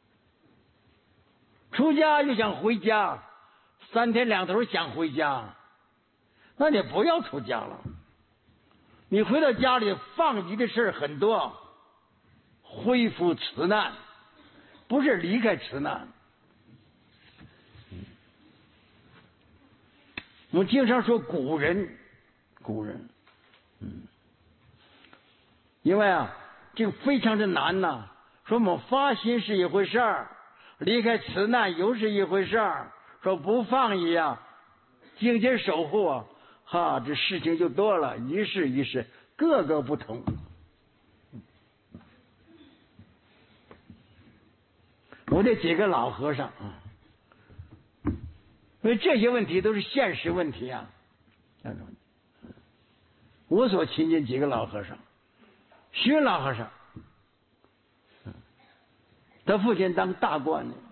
A: 出家就想回家，3天2头想回家，那你不要出家了。你回到家里放弃的事很多，恢复此难，不是离开此难。我们经常说古人，因为啊，这个非常的难呐。说我们发心是一回事儿，离开此难又是一回事儿。说不放逸啊，精勤守护啊，这事情就多了，一事各个不同。我这几个老和尚啊，因为这些问题都是现实问题啊。我所亲近几个老和尚，徐老和尚，他父亲当大官的，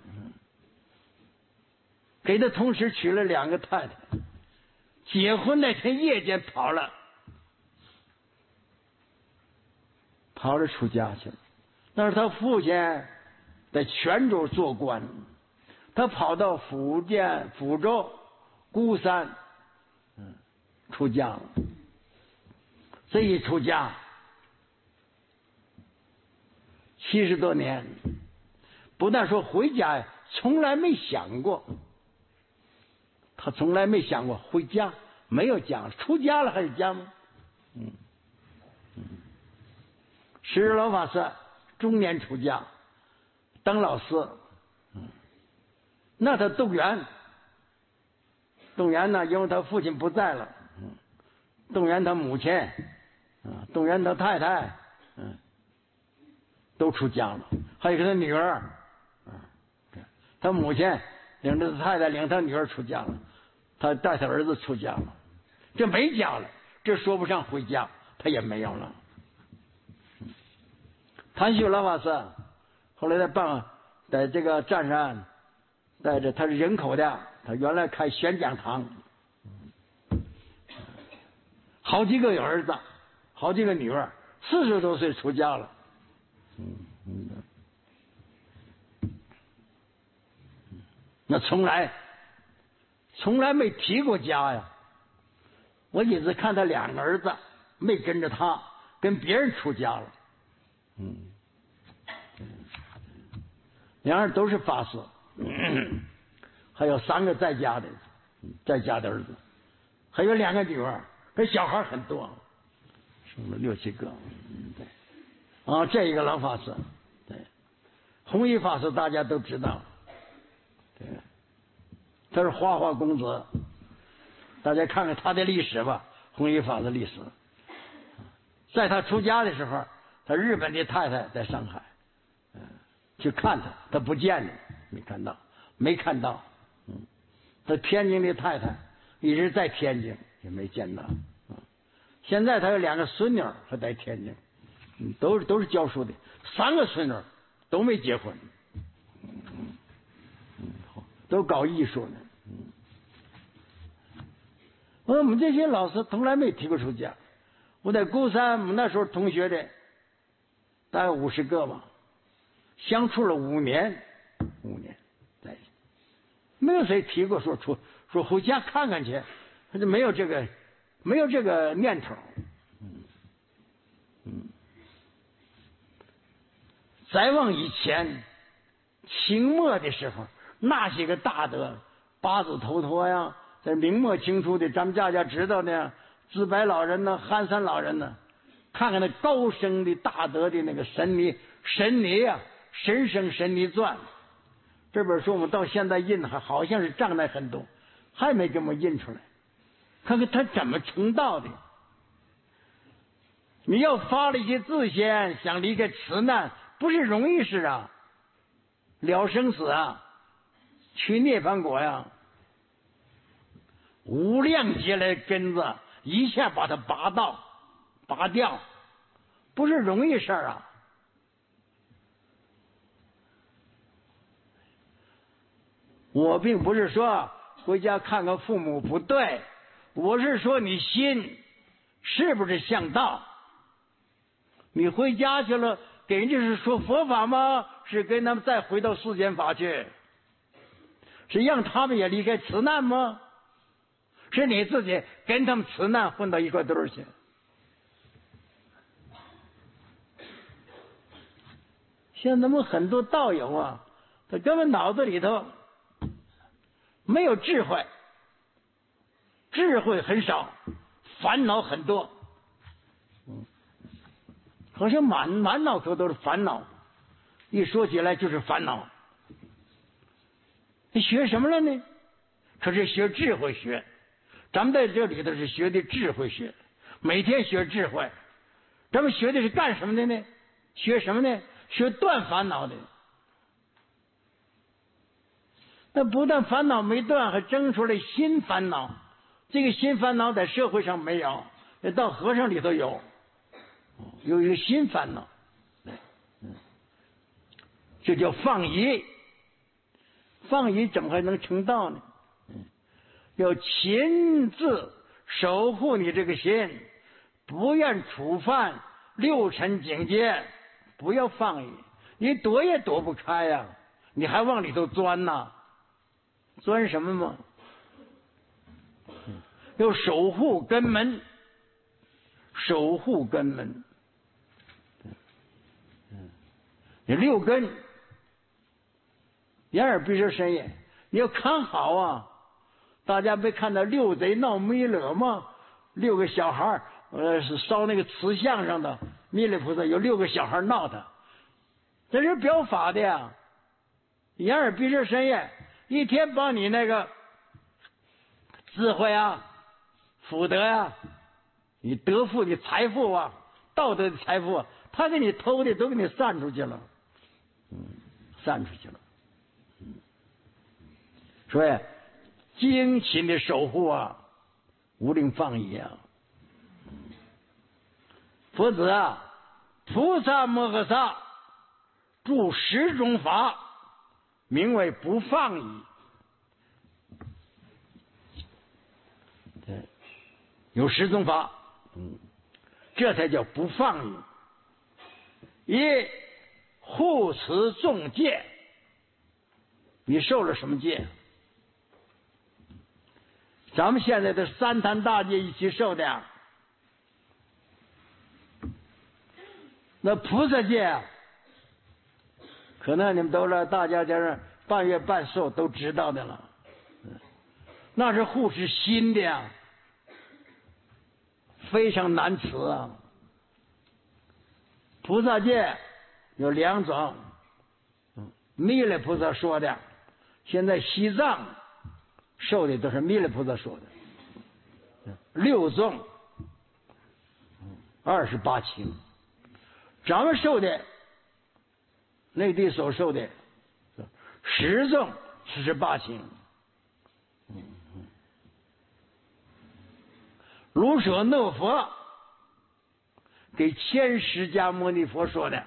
A: 给他同时娶了2个太太，结婚那天夜间跑了出家去了。但是他父亲在泉州做官，他跑到福州孤山出家了。这一出家70多年，不但说回家，从来没想过，他从来没想过回家，没有讲出家了还是家吗？释日老法师中年出家当老师，那他动员呢，因为他父亲不在了，动员他母亲，动员他太太，都出家了，还有他女儿，他母亲领着他太太领他女儿出家了，他带他儿子出家了，这没家了，这说不上回家，他也没有了。谭旭老法师后来在这个湛山，带着他是营口的，他原来开宣讲堂，好几个儿子，好几个女儿，40多岁出家了。那从来没提过家呀。我一直看他2个儿子没跟着他，跟别人出家了。 两人都是法师，还有3个在家的儿子，还有2个女儿，这小孩很多，生了6、7个。对，啊，这一个老法师，对，弘一法师大家都知道，对，他是花花公子，大家看看他的历史吧，弘一法师历史。在他出家的时候，他日本的太太在上海，去看他不见了，没看到。他天津的太太一直在天津，也没见到。现在他有2个孙女还在天津，都是教书的，3个孙女都没结婚，都搞艺术呢。我们这些老师从来没提过出家。我在孤山，我们那时候同学的大概50个吧，相处了5年在一起，没有谁提过说回家看看去，他就没有这个念头。再往以前，清末的时候，那些个大德，八字头陀呀，在明末清初的，咱们家知道的。自白老人呢，憨山老人呢，看看那高僧的大德的那个神尼啊，神生神尼传，这本书我们到现在印还好像是障碍很多，还没给我们印出来。看看他怎么成道的。你要发了一些自心，想离开此难，不是容易事啊，了生死啊，去涅槃国呀，无量劫来根子。一下把它拔掉，不是容易事啊！我并不是说回家看看父母不对，我是说你心是不是向道？你回家去了，给人家是说佛法吗？是跟他们再回到世间法去？是让他们也离开此难吗？是你自己跟他们此难混到一块堆儿去。像咱们很多道友啊，他根本脑子里头没有智慧，智慧很少，烦恼很多，好像满脑壳都是烦恼，一说起来就是烦恼。你学什么了呢？可是学智慧学。咱们在这里头是学的智慧学，每天学智慧。咱们学的是干什么的呢？学什么呢？学断烦恼的。那不但烦恼没断，还生出来新烦恼。这个新烦恼在社会上没有，到和尚里头有一个新烦恼。这叫放逸。放逸怎么还能成道呢？要亲自守护你这个心，不愿触犯六尘境界，不要放逸，你躲也躲不开呀，你还往里头钻呐，钻什么嘛？要守护根门，守护根门。你六根，眼耳鼻舌身意，你要看好啊！大家没看到六贼闹弥勒吗？6个小孩是烧那个瓷像上的弥勒菩萨，有6个小孩闹他，这是表法的呀。眼耳鼻舌身意，一天把你那个智慧啊、福德啊、你得富的财富啊、道德的财富啊，他给你偷的都给你散出去了，散出去了。所以精勤的守护啊，无令放逸啊。佛子啊，菩萨摩诃萨著10种法，名为不放逸。对，有10种法，这才叫不放逸。一护持众戒，你受了什么戒？咱们现在的3坛大戒一起受的， 那菩萨戒啊，可能你们都了，大家就是半月半寿都知道的了。那是护持心的呀，非常难持啊。菩萨戒有2种，弥勒菩萨说的，现在西藏受的都是弥勒菩萨说的，6众28情，咱们受的内地所受的10众48情。卢舍那佛给千释迦牟尼佛说的，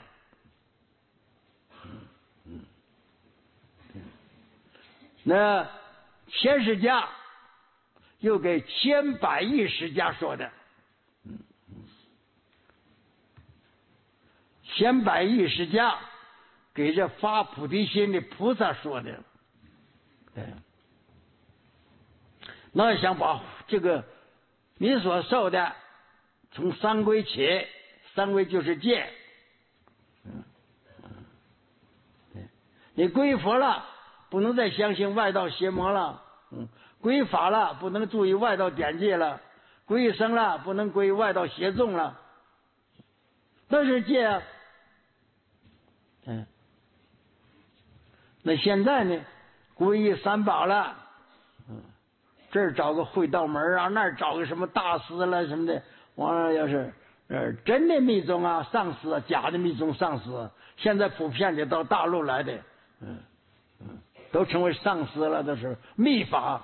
A: 那千释迦又给千百亿释迦说的，千百亿释迦给这发菩提心的菩萨说的。那想把这个你所受的从三归起，三归就是戒，你归佛了，不能再相信外道邪魔了，归法了，不能注意外道典戒了，归僧了，不能归外道邪众了，那是戒啊。那现在呢，皈依三宝了，这儿找个会道门啊，那儿找个什么大师了什么的，完了要是真的密宗啊上师啊，假的密宗上师，现在普遍的到大陆来的，都成为上师了，都是密法，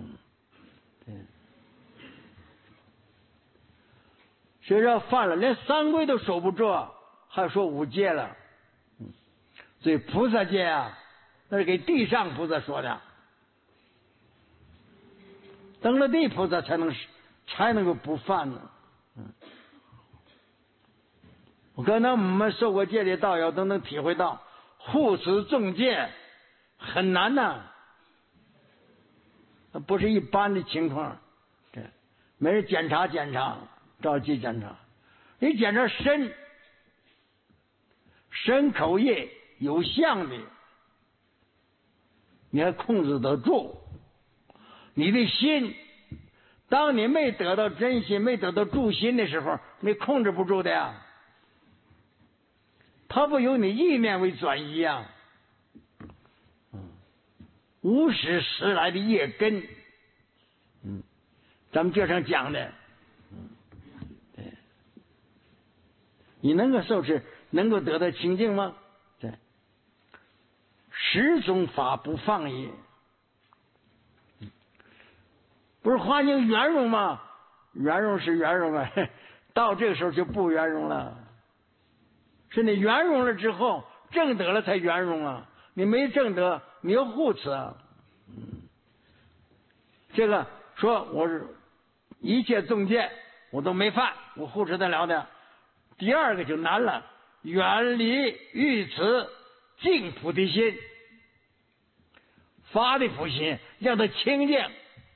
A: 所以说犯了，连三规都守不住，还说五戒了，所以菩萨戒啊，那是给地上菩萨说的。登了地菩萨才能够不犯呢。可能我们受过戒的道友都能体会到，护持众戒很难呐，不是一般的情况。对，没人检查，着急检查。你检查身口业有相的，你还控制得住。你的心，当你没得到真心，没得到助心的时候，你控制不住的呀。它不由你意念为转移呀。无始时来的业根，咱们这上讲的，对，你能够受持，能够得到清净吗？对，十种法不放也。不是华经圆融吗？圆融是圆融啊，到这个时候就不圆融了。是你圆融了之后，正得了才圆融啊！你没正得，你要护持啊。这个说我是一切众戒我都没犯，我护持得了的。第二个就难了，远离欲持净菩提心，发的菩提心，让它清净。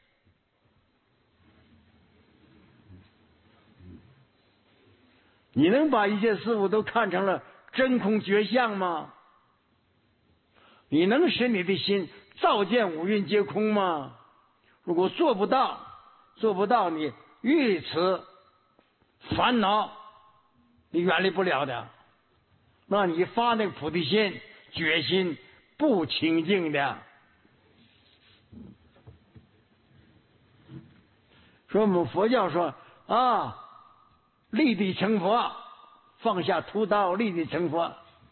A: 你能把一切事物都看成了真空觉相吗？你能使你的心照见五蕴皆空吗？如果做不到，你欲持烦恼，你远离不了的。那你发那个菩提心、决心不清净的。说我们佛教说啊，立地成佛，放下屠刀，立地成佛。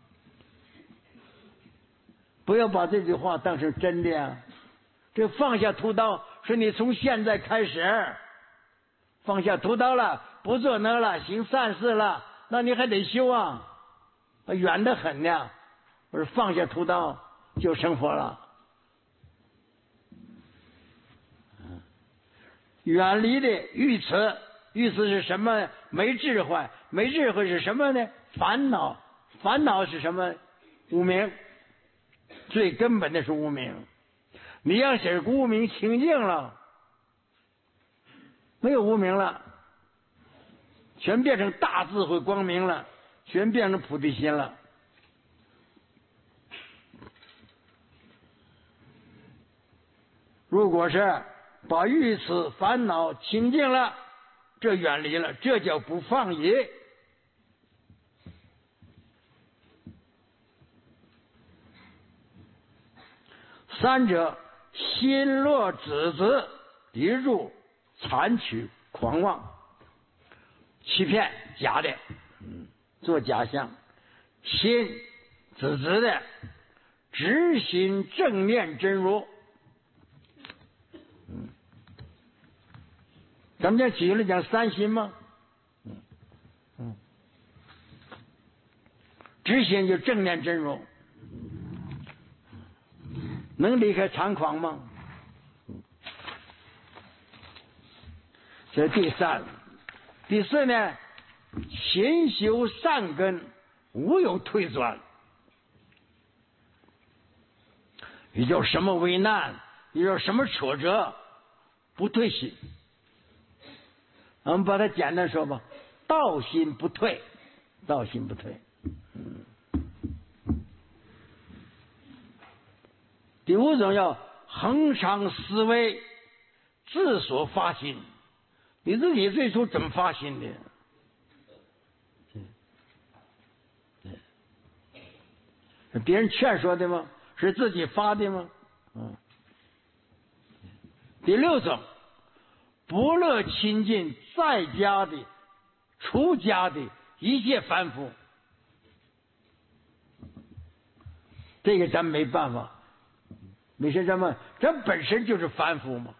A: 不要把这句话当成真的呀！这放下屠刀是你从现在开始放下屠刀了，不做那了，行善事了，那你还得修啊，远得很呢。我说放下屠刀就成佛了。远离的欲持，欲持是什么？没智慧，没智慧是什么呢？烦恼，烦恼是什么？无明，最根本的是无明。你要使无明清净了，没有无明了，全变成大智慧光明了， 全变成菩提心了。如果是把愚痴烦恼清净了，这远离了，这叫不放逸。三者心若止子，一入残取狂妄，欺骗假的，做假象；心止止的，直心正念真如。咱们讲举例讲三心吗？直心就正念真如，能离开猖狂吗？这是第三。第四呢，勤修善根，无有退转。遇到什么危难，遇到什么挫折，不退心。我们把它简单说吧，道心不退，道心不退。第五种要恒常思维，自所发心。你自己最初怎么发心的？别人劝说的吗？是自己发的吗？第六种，不乐亲近在家的、出家的一切凡夫。这个咱没办法，没事，咱本身就是凡夫嘛。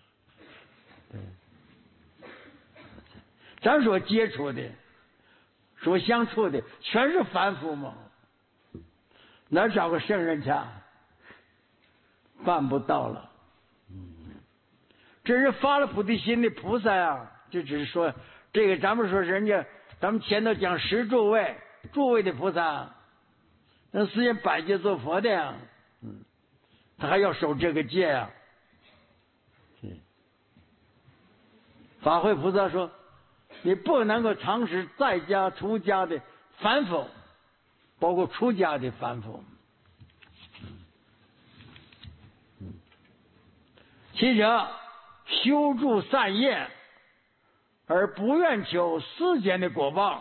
A: 咱所接触的、所相处的，全是凡夫嘛。哪找个圣人去？办不到了。这是发了菩提心的菩萨啊，就只是说这个，咱们说人家，咱们前头讲十诸位的菩萨，那实现百劫做佛的呀，他还要守这个戒呀。法会菩萨说，你不能够常使在家出家的凡夫，包括出家的凡夫。其者修诸善业，而不愿求世间的果报。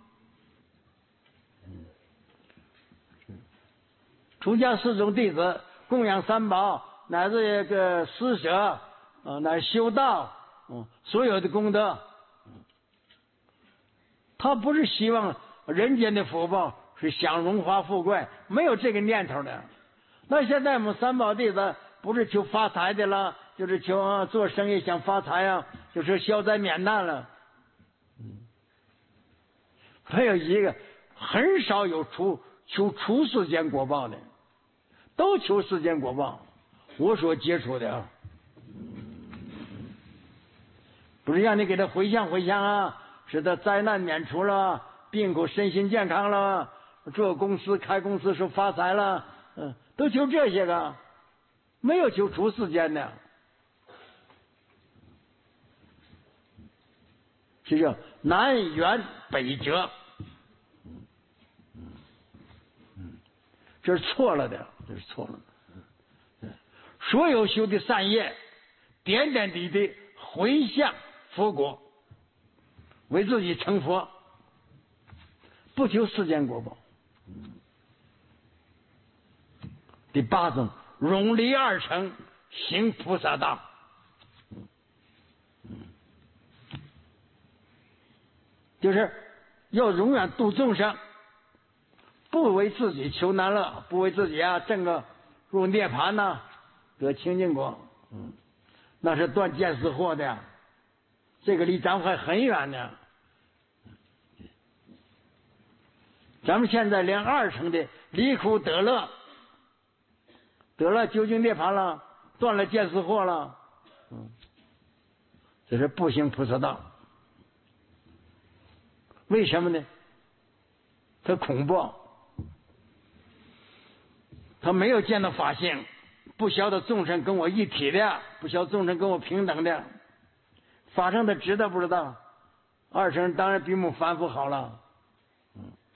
A: 出家四种弟子，供养三宝，乃至这个施舍，乃至修道，所有的功德，他不是希望人间的福报，是享荣华富贵，没有这个念头的。那现在我们三宝弟子不是求发财的了，就是求做生意想发财啊，就是消灾免难了。没有一个，很少有求出世间果报的，都求世间果报。我所接触的啊，不是让你给他回向啊，使他灾难免除了，病苦身心健康了，做公司开公司时发财了，都求这些个，没有求出世间的。这叫南辕北辙，这是错了的，这是错了的。所有修的善业，点点滴滴回向佛国，为自己成佛，不求世间果报。第八种，永离二乘，行菩萨道。就是要永远度众生，不为自己求难乐，不为自己挣个入涅盘呐，得清净果，那是断见思惑的，这个离咱们还很远呢。咱们现在连二乘的离苦得乐，究竟涅盘了，断了见思惑了，这是不行菩萨道。为什么呢？他恐怖，他没有见到法性，不晓得众生跟我一体的，不晓得众生跟我平等的，法上他知道不知道？二乘当然比我们凡夫好了，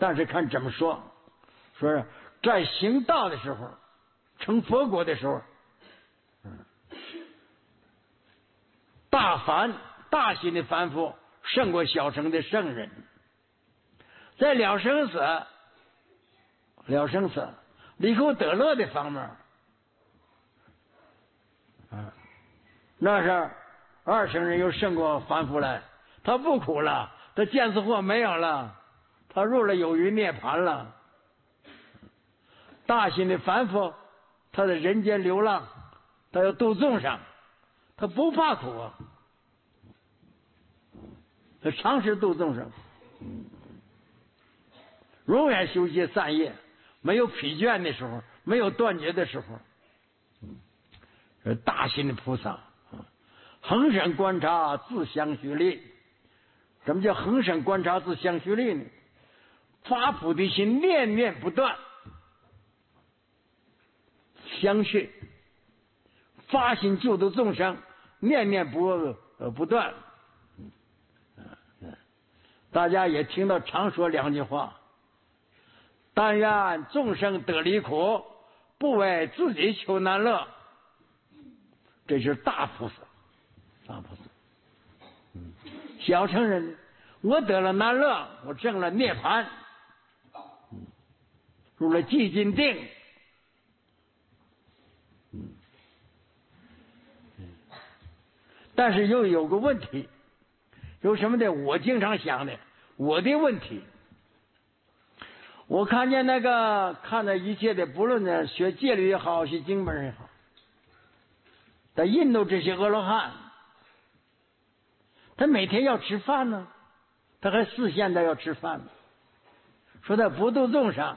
A: 但是看怎么说，说是在行道的时候，成佛果的时候，大心的凡夫胜过小乘的圣人。在了生死、离苦得乐的方面，那是二乘人又胜过凡夫了。他不苦了，他见思惑没有了，他入了有余涅盘了。大心的凡夫，他在人间流浪，他要度众生，他不怕苦啊，他常时度众生，永远修习善业，没有疲倦的时候，没有断绝的时候。大心的菩萨，恒审观察，自相续力。什么叫恒审观察，自相续力呢？发菩提心，念念不断，相续，发心救度众生，念念不断。大家也听到常说两句话：但愿众生得离苦，不为自己求难乐。这是大菩萨，大菩萨。小乘人，我得了难乐，我证了涅盘，入了寂静定。但是又有个问题，有什么的？我经常想的，我的问题。我看见看到一切的，不论呢学戒律也好，学经本也好，在印度这些阿罗汉，他每天要吃饭呢，他还示现他要吃饭呢，说他不度众生，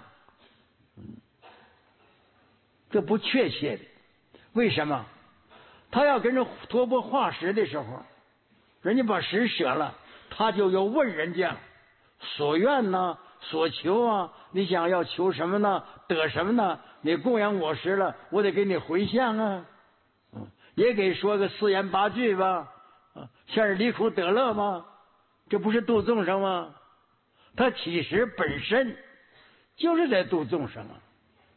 A: 这不确切的。为什么？他要跟人托钵化食的时候，人家把食舍了，他就要问人家所愿呢，所求啊，你想要求什么呢？得什么呢？你供养我食了，我得给你回向啊，也给说个四言八句吧，像是离苦得乐吗？这不是度众生吗？他其实本身就是在度众生啊。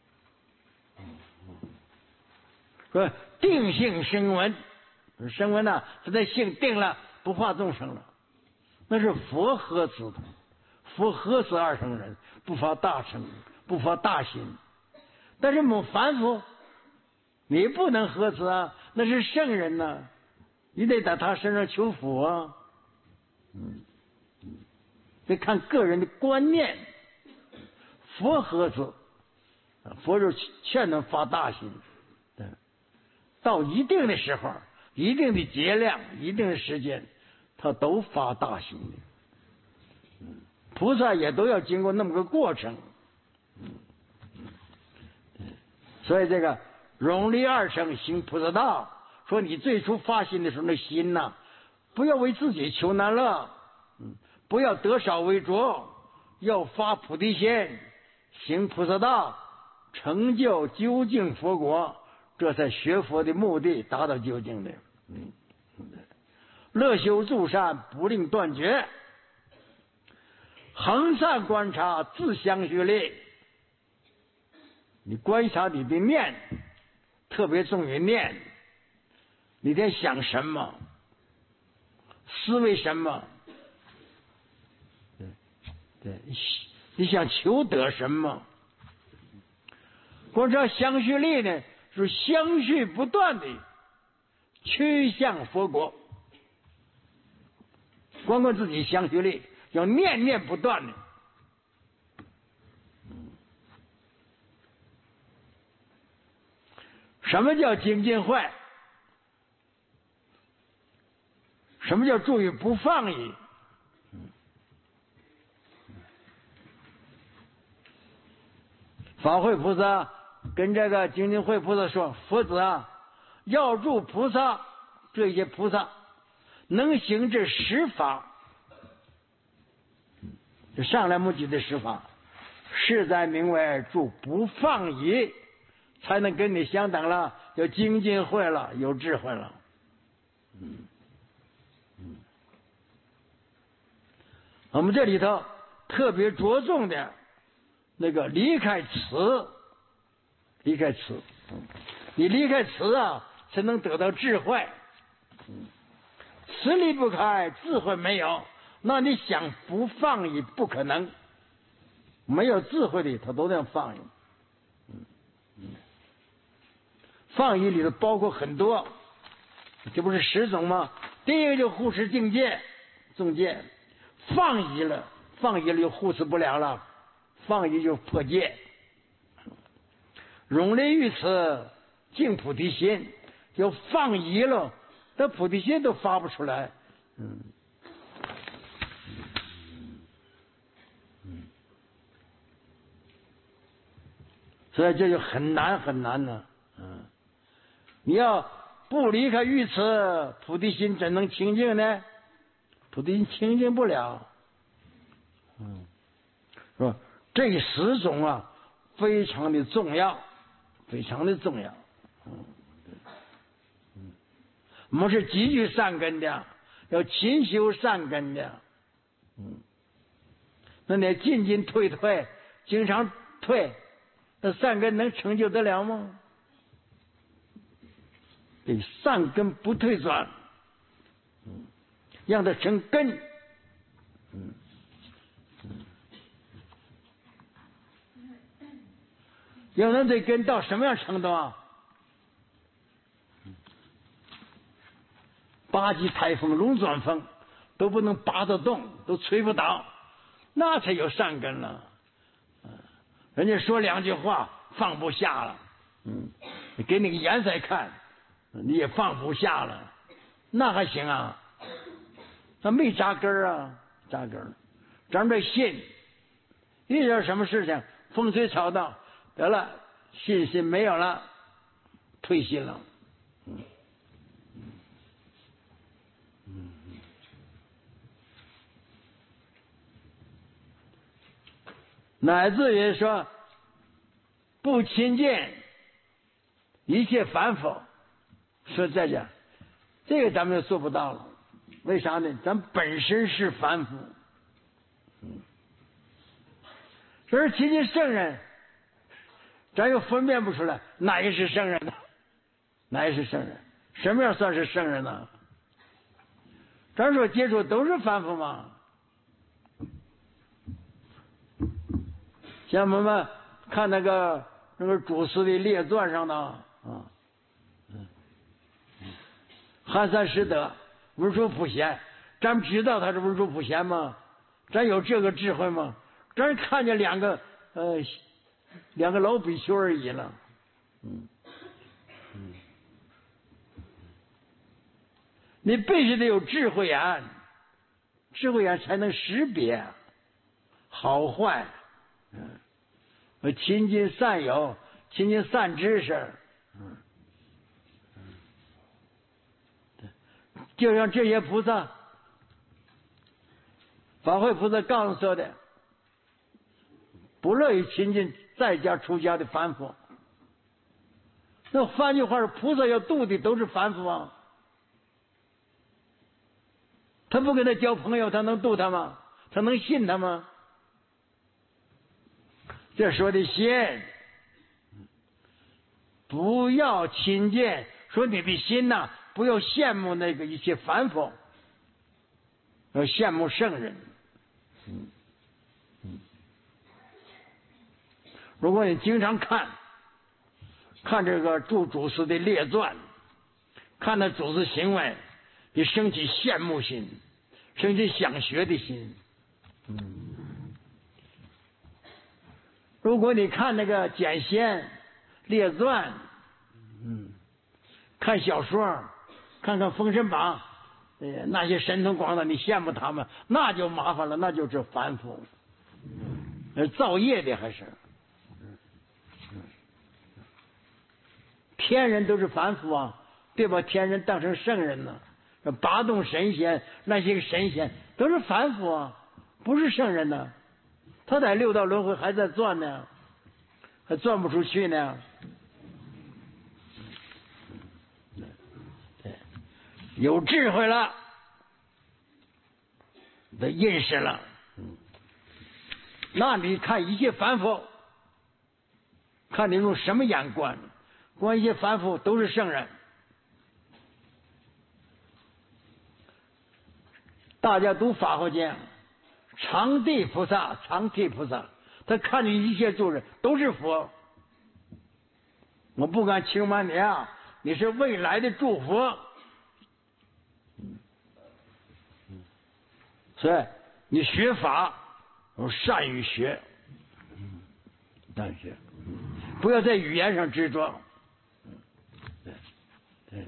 A: 说定性声闻，声闻呢，他的性定了，不化众生了，那是佛呵此的。佛呵此二乘人，不发大乘，不发大心。但是我们凡夫，你不能呵此啊，那是圣人呐、啊，你得在他身上求福啊。得看个人的观念。佛呵此，佛就劝他发大心。到一定的时候，一定的节量，一定的时间，他都发大心的。菩萨也都要经过那么个过程。所以这个永离二乘行菩萨道，说你最初发心的时候，那心呐，不要为自己求难乐，不要得少为主，要发菩提心，行菩萨道，成就究竟佛国。这才学佛的目的，达到究竟的。乐修助善，不令断绝，恒善观察，自相续力。你观察你的念，特别重于念，你在想什么，思维什么，对，你想求得什么？观察相续力呢？是相续不断的趋向佛国。光自己相续力，要念念不断的。什么叫精进慧？什么叫住于不放逸？法会菩萨跟这个精进慧菩萨说：“佛子啊，要助菩萨，这些菩萨能行这十法，这上来目举的十法，实在名为助不放逸，才能跟你相等了，有精进慧了，有智慧了。”我们这里头特别着重的那个离开此，离开此，你离开此啊，才能得到智慧。此离不开，智慧没有，那你想不放逸不可能。没有智慧的，他都能放逸。放逸里头包括很多，这不是10种吗？第一个就护持境界，中戒，放逸了就护持不了了，放逸就破戒。容离于此，净菩提心，就放逸了，这菩提心都发不出来。所以这就很难很难呢。你要不离开于此，菩提心怎能清净呢？菩提心清净不了。是吧？这10种啊，非常的重要，非常的重要。我们是积聚善根的，要勤修善根的。那你进进退退，经常退，那善根能成就得了吗？这善根不退转，让它成根。要让这根到什么样程度啊？8级台风、龙转风都不能拔得动，都吹不倒，那才有善根了。人家说2句话放不下了，你给你个颜色看，你也放不下了，那还行啊？那没扎根啊，扎根。咱们这信，遇到什么事情，风吹草动，得了，信心没有了，退心了。乃至于说不亲近一切凡夫，说在这，这个咱们就做不到了。为啥呢？咱本身是凡夫。所以亲近圣人，咱又分辨不出来哪一是圣人呢？哪一是圣人？什么样算是圣人呢？咱说接触都是凡夫嘛。像我们看那个祖师的列传上的寒山拾得文殊普贤，咱们知道他是文殊普贤吗？咱有这个智慧吗？咱看见两个老比丘而已了。你必须得有智慧眼，智慧眼才能识别好坏。亲近善友，亲近善知识。就像这些菩萨，法会菩萨告诉说的，不乐意亲近在家出家的凡夫。那换句话说，菩萨要度的都是凡夫啊。他不跟他交朋友，他能度他吗？他能信他吗？这说的心，不要亲近，说你的心呐，不要羡慕那个一些凡夫，要羡慕圣人。如果你经常看这个著祖师的列传，看那祖师行为，你升起羡慕心，升起想学的心。如果你看那个简先列传，看小说，看看《封神榜》，那些神通广大，你羡慕他们，那就麻烦了，那就是凡夫，造业的还是。天人都是凡夫啊，对把天人当成圣人呢。八洞神仙那些个神仙都是凡夫啊，不是圣人呢。他在六道轮回还在转呢，还转不出去呢。有智慧了，的认识了，那你看一切凡夫看你用什么眼观。观一些凡夫都是圣人，大家读法华经，常地菩萨，他看你一切诸人都是佛。我不敢轻慢你啊，你是未来的诸佛。所以你学法善于学，善于学，不要在语言上执着。对。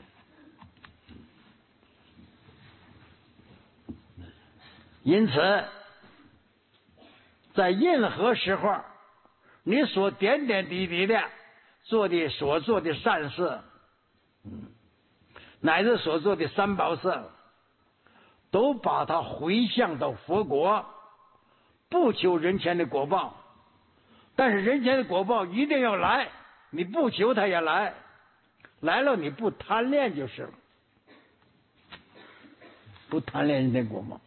A: 因此，在任何时候，你所点点滴滴的所做的善事，乃至所做的三宝事，都把它回向到佛国，不求人前的果报。但是人前的果报一定要来，你不求它也来，来了你不贪恋就是了，不贪恋人间果报。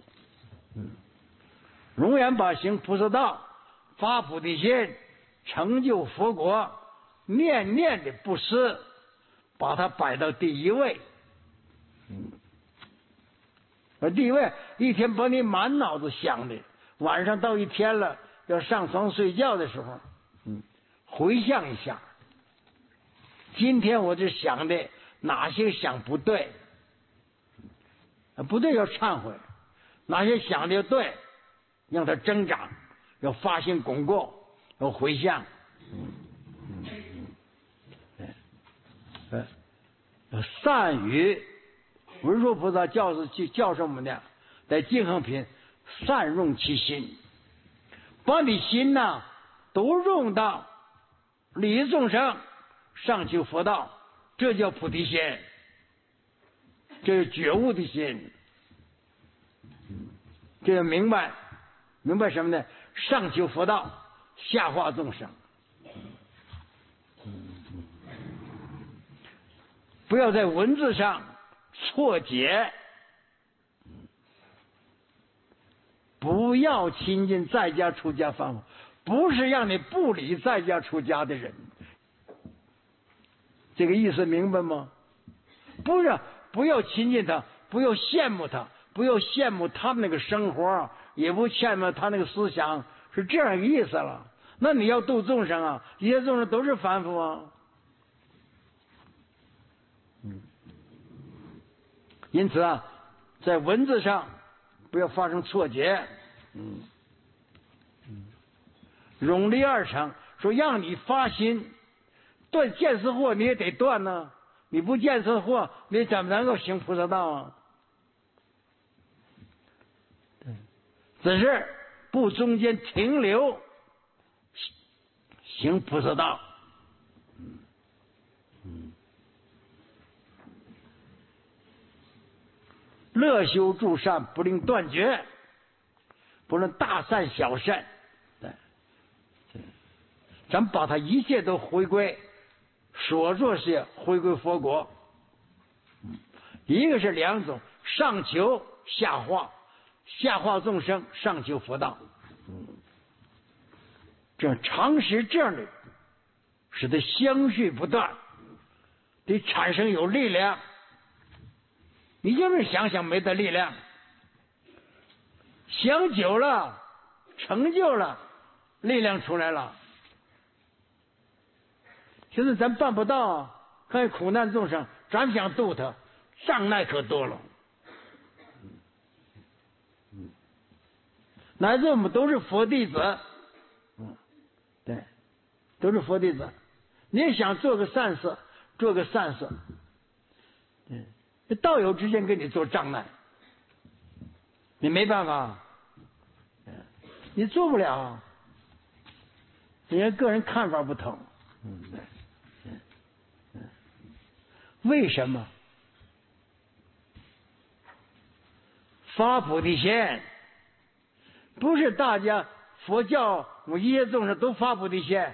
A: 永远把行菩萨道，发菩提心，成就佛国，念念的不失，把它摆到第一位。而第一位，一天把你满脑子想的，晚上到一天了要上床睡觉的时候，回想一下，今天我这想的哪些想不对，不对要忏悔，哪些想的对，让它增长，要发心巩固，要回向。善于文殊菩萨教授我们的，在净行品善用其心，把你心呐都用到利益众生，上求佛道，这叫菩提心，这是觉悟的心。这个明白什么呢？上求佛道，下化众生。不要在文字上错解，不要亲近在家出家凡夫，不是让你不理在家出家的人。这个意思明白吗？不要亲近他，不要羡慕他，不要羡慕他们那个生活，也不羡慕他那个思想，是这样意思了。那你要度众生啊，一切众生都是凡夫啊。因此啊，在文字上不要发生错解。永离二乘，说让你发心断见思惑，你也得断呢。你不见思惑，你怎么能够行菩萨道啊？只是不中间停留，行菩萨道。乐修诸善，不令断绝，不论大善小善，咱们把它一切都回归，所做事回归佛国。一个是两种，上求下化，下化众生，上求佛道。这样长时这样的，使得相续不断，得产生有力量。你就是想没得力量，想久了，成就了，力量出来了。现在咱办不到，看苦难众生，咱想度他，障碍可多了。乃至我们都是佛弟子，对，都是佛弟子。你也想做个善事，做个善事，道友之间给你做障碍，你没办法，你做不了，人家个人看法不同。为什么？发菩提心，不是大家佛教我一切众生都发菩提心，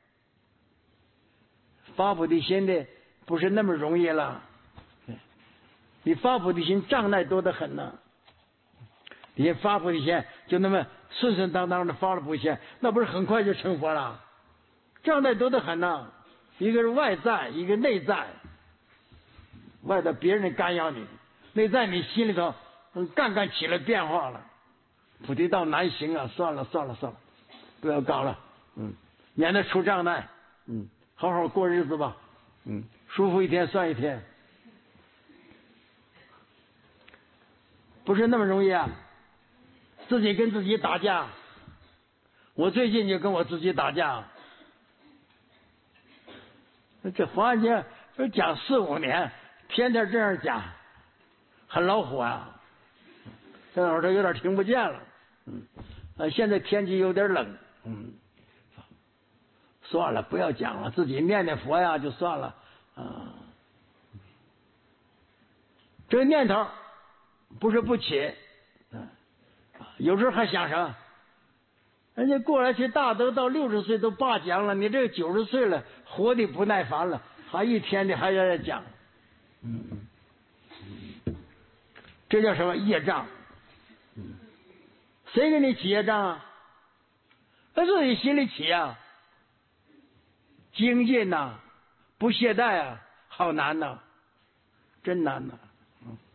A: 发菩提心的不是那么容易了。你发菩提心障碍多得很呢。你发菩提心就那么顺顺当当的发了菩提心，那不是很快就成佛了？ 障碍多得很呐，一个是外在，一个内在。外在别人干扰你，内在你心里头干起来变化了。菩提道难行啊，算了，不要搞了，免得出障碍，好好过日子吧，舒服一天算一天，不是那么容易啊。自己跟自己打架，我最近就跟我自己打架。这黄安节讲4、5年，天天这样讲，很老火啊。这会儿他有点听不见了，现在天气有点冷，算了，不要讲了，自己念念佛呀就算了啊。这个念头不是不起，有时候还想什么？人家过来去大德到60岁都罢讲了，你这个90岁了，活的不耐烦了，还一天的还在讲，这叫什么业障？谁给你起业障啊？他自己心里起啊。精进呐，不懈怠啊，好难呐，真难呐。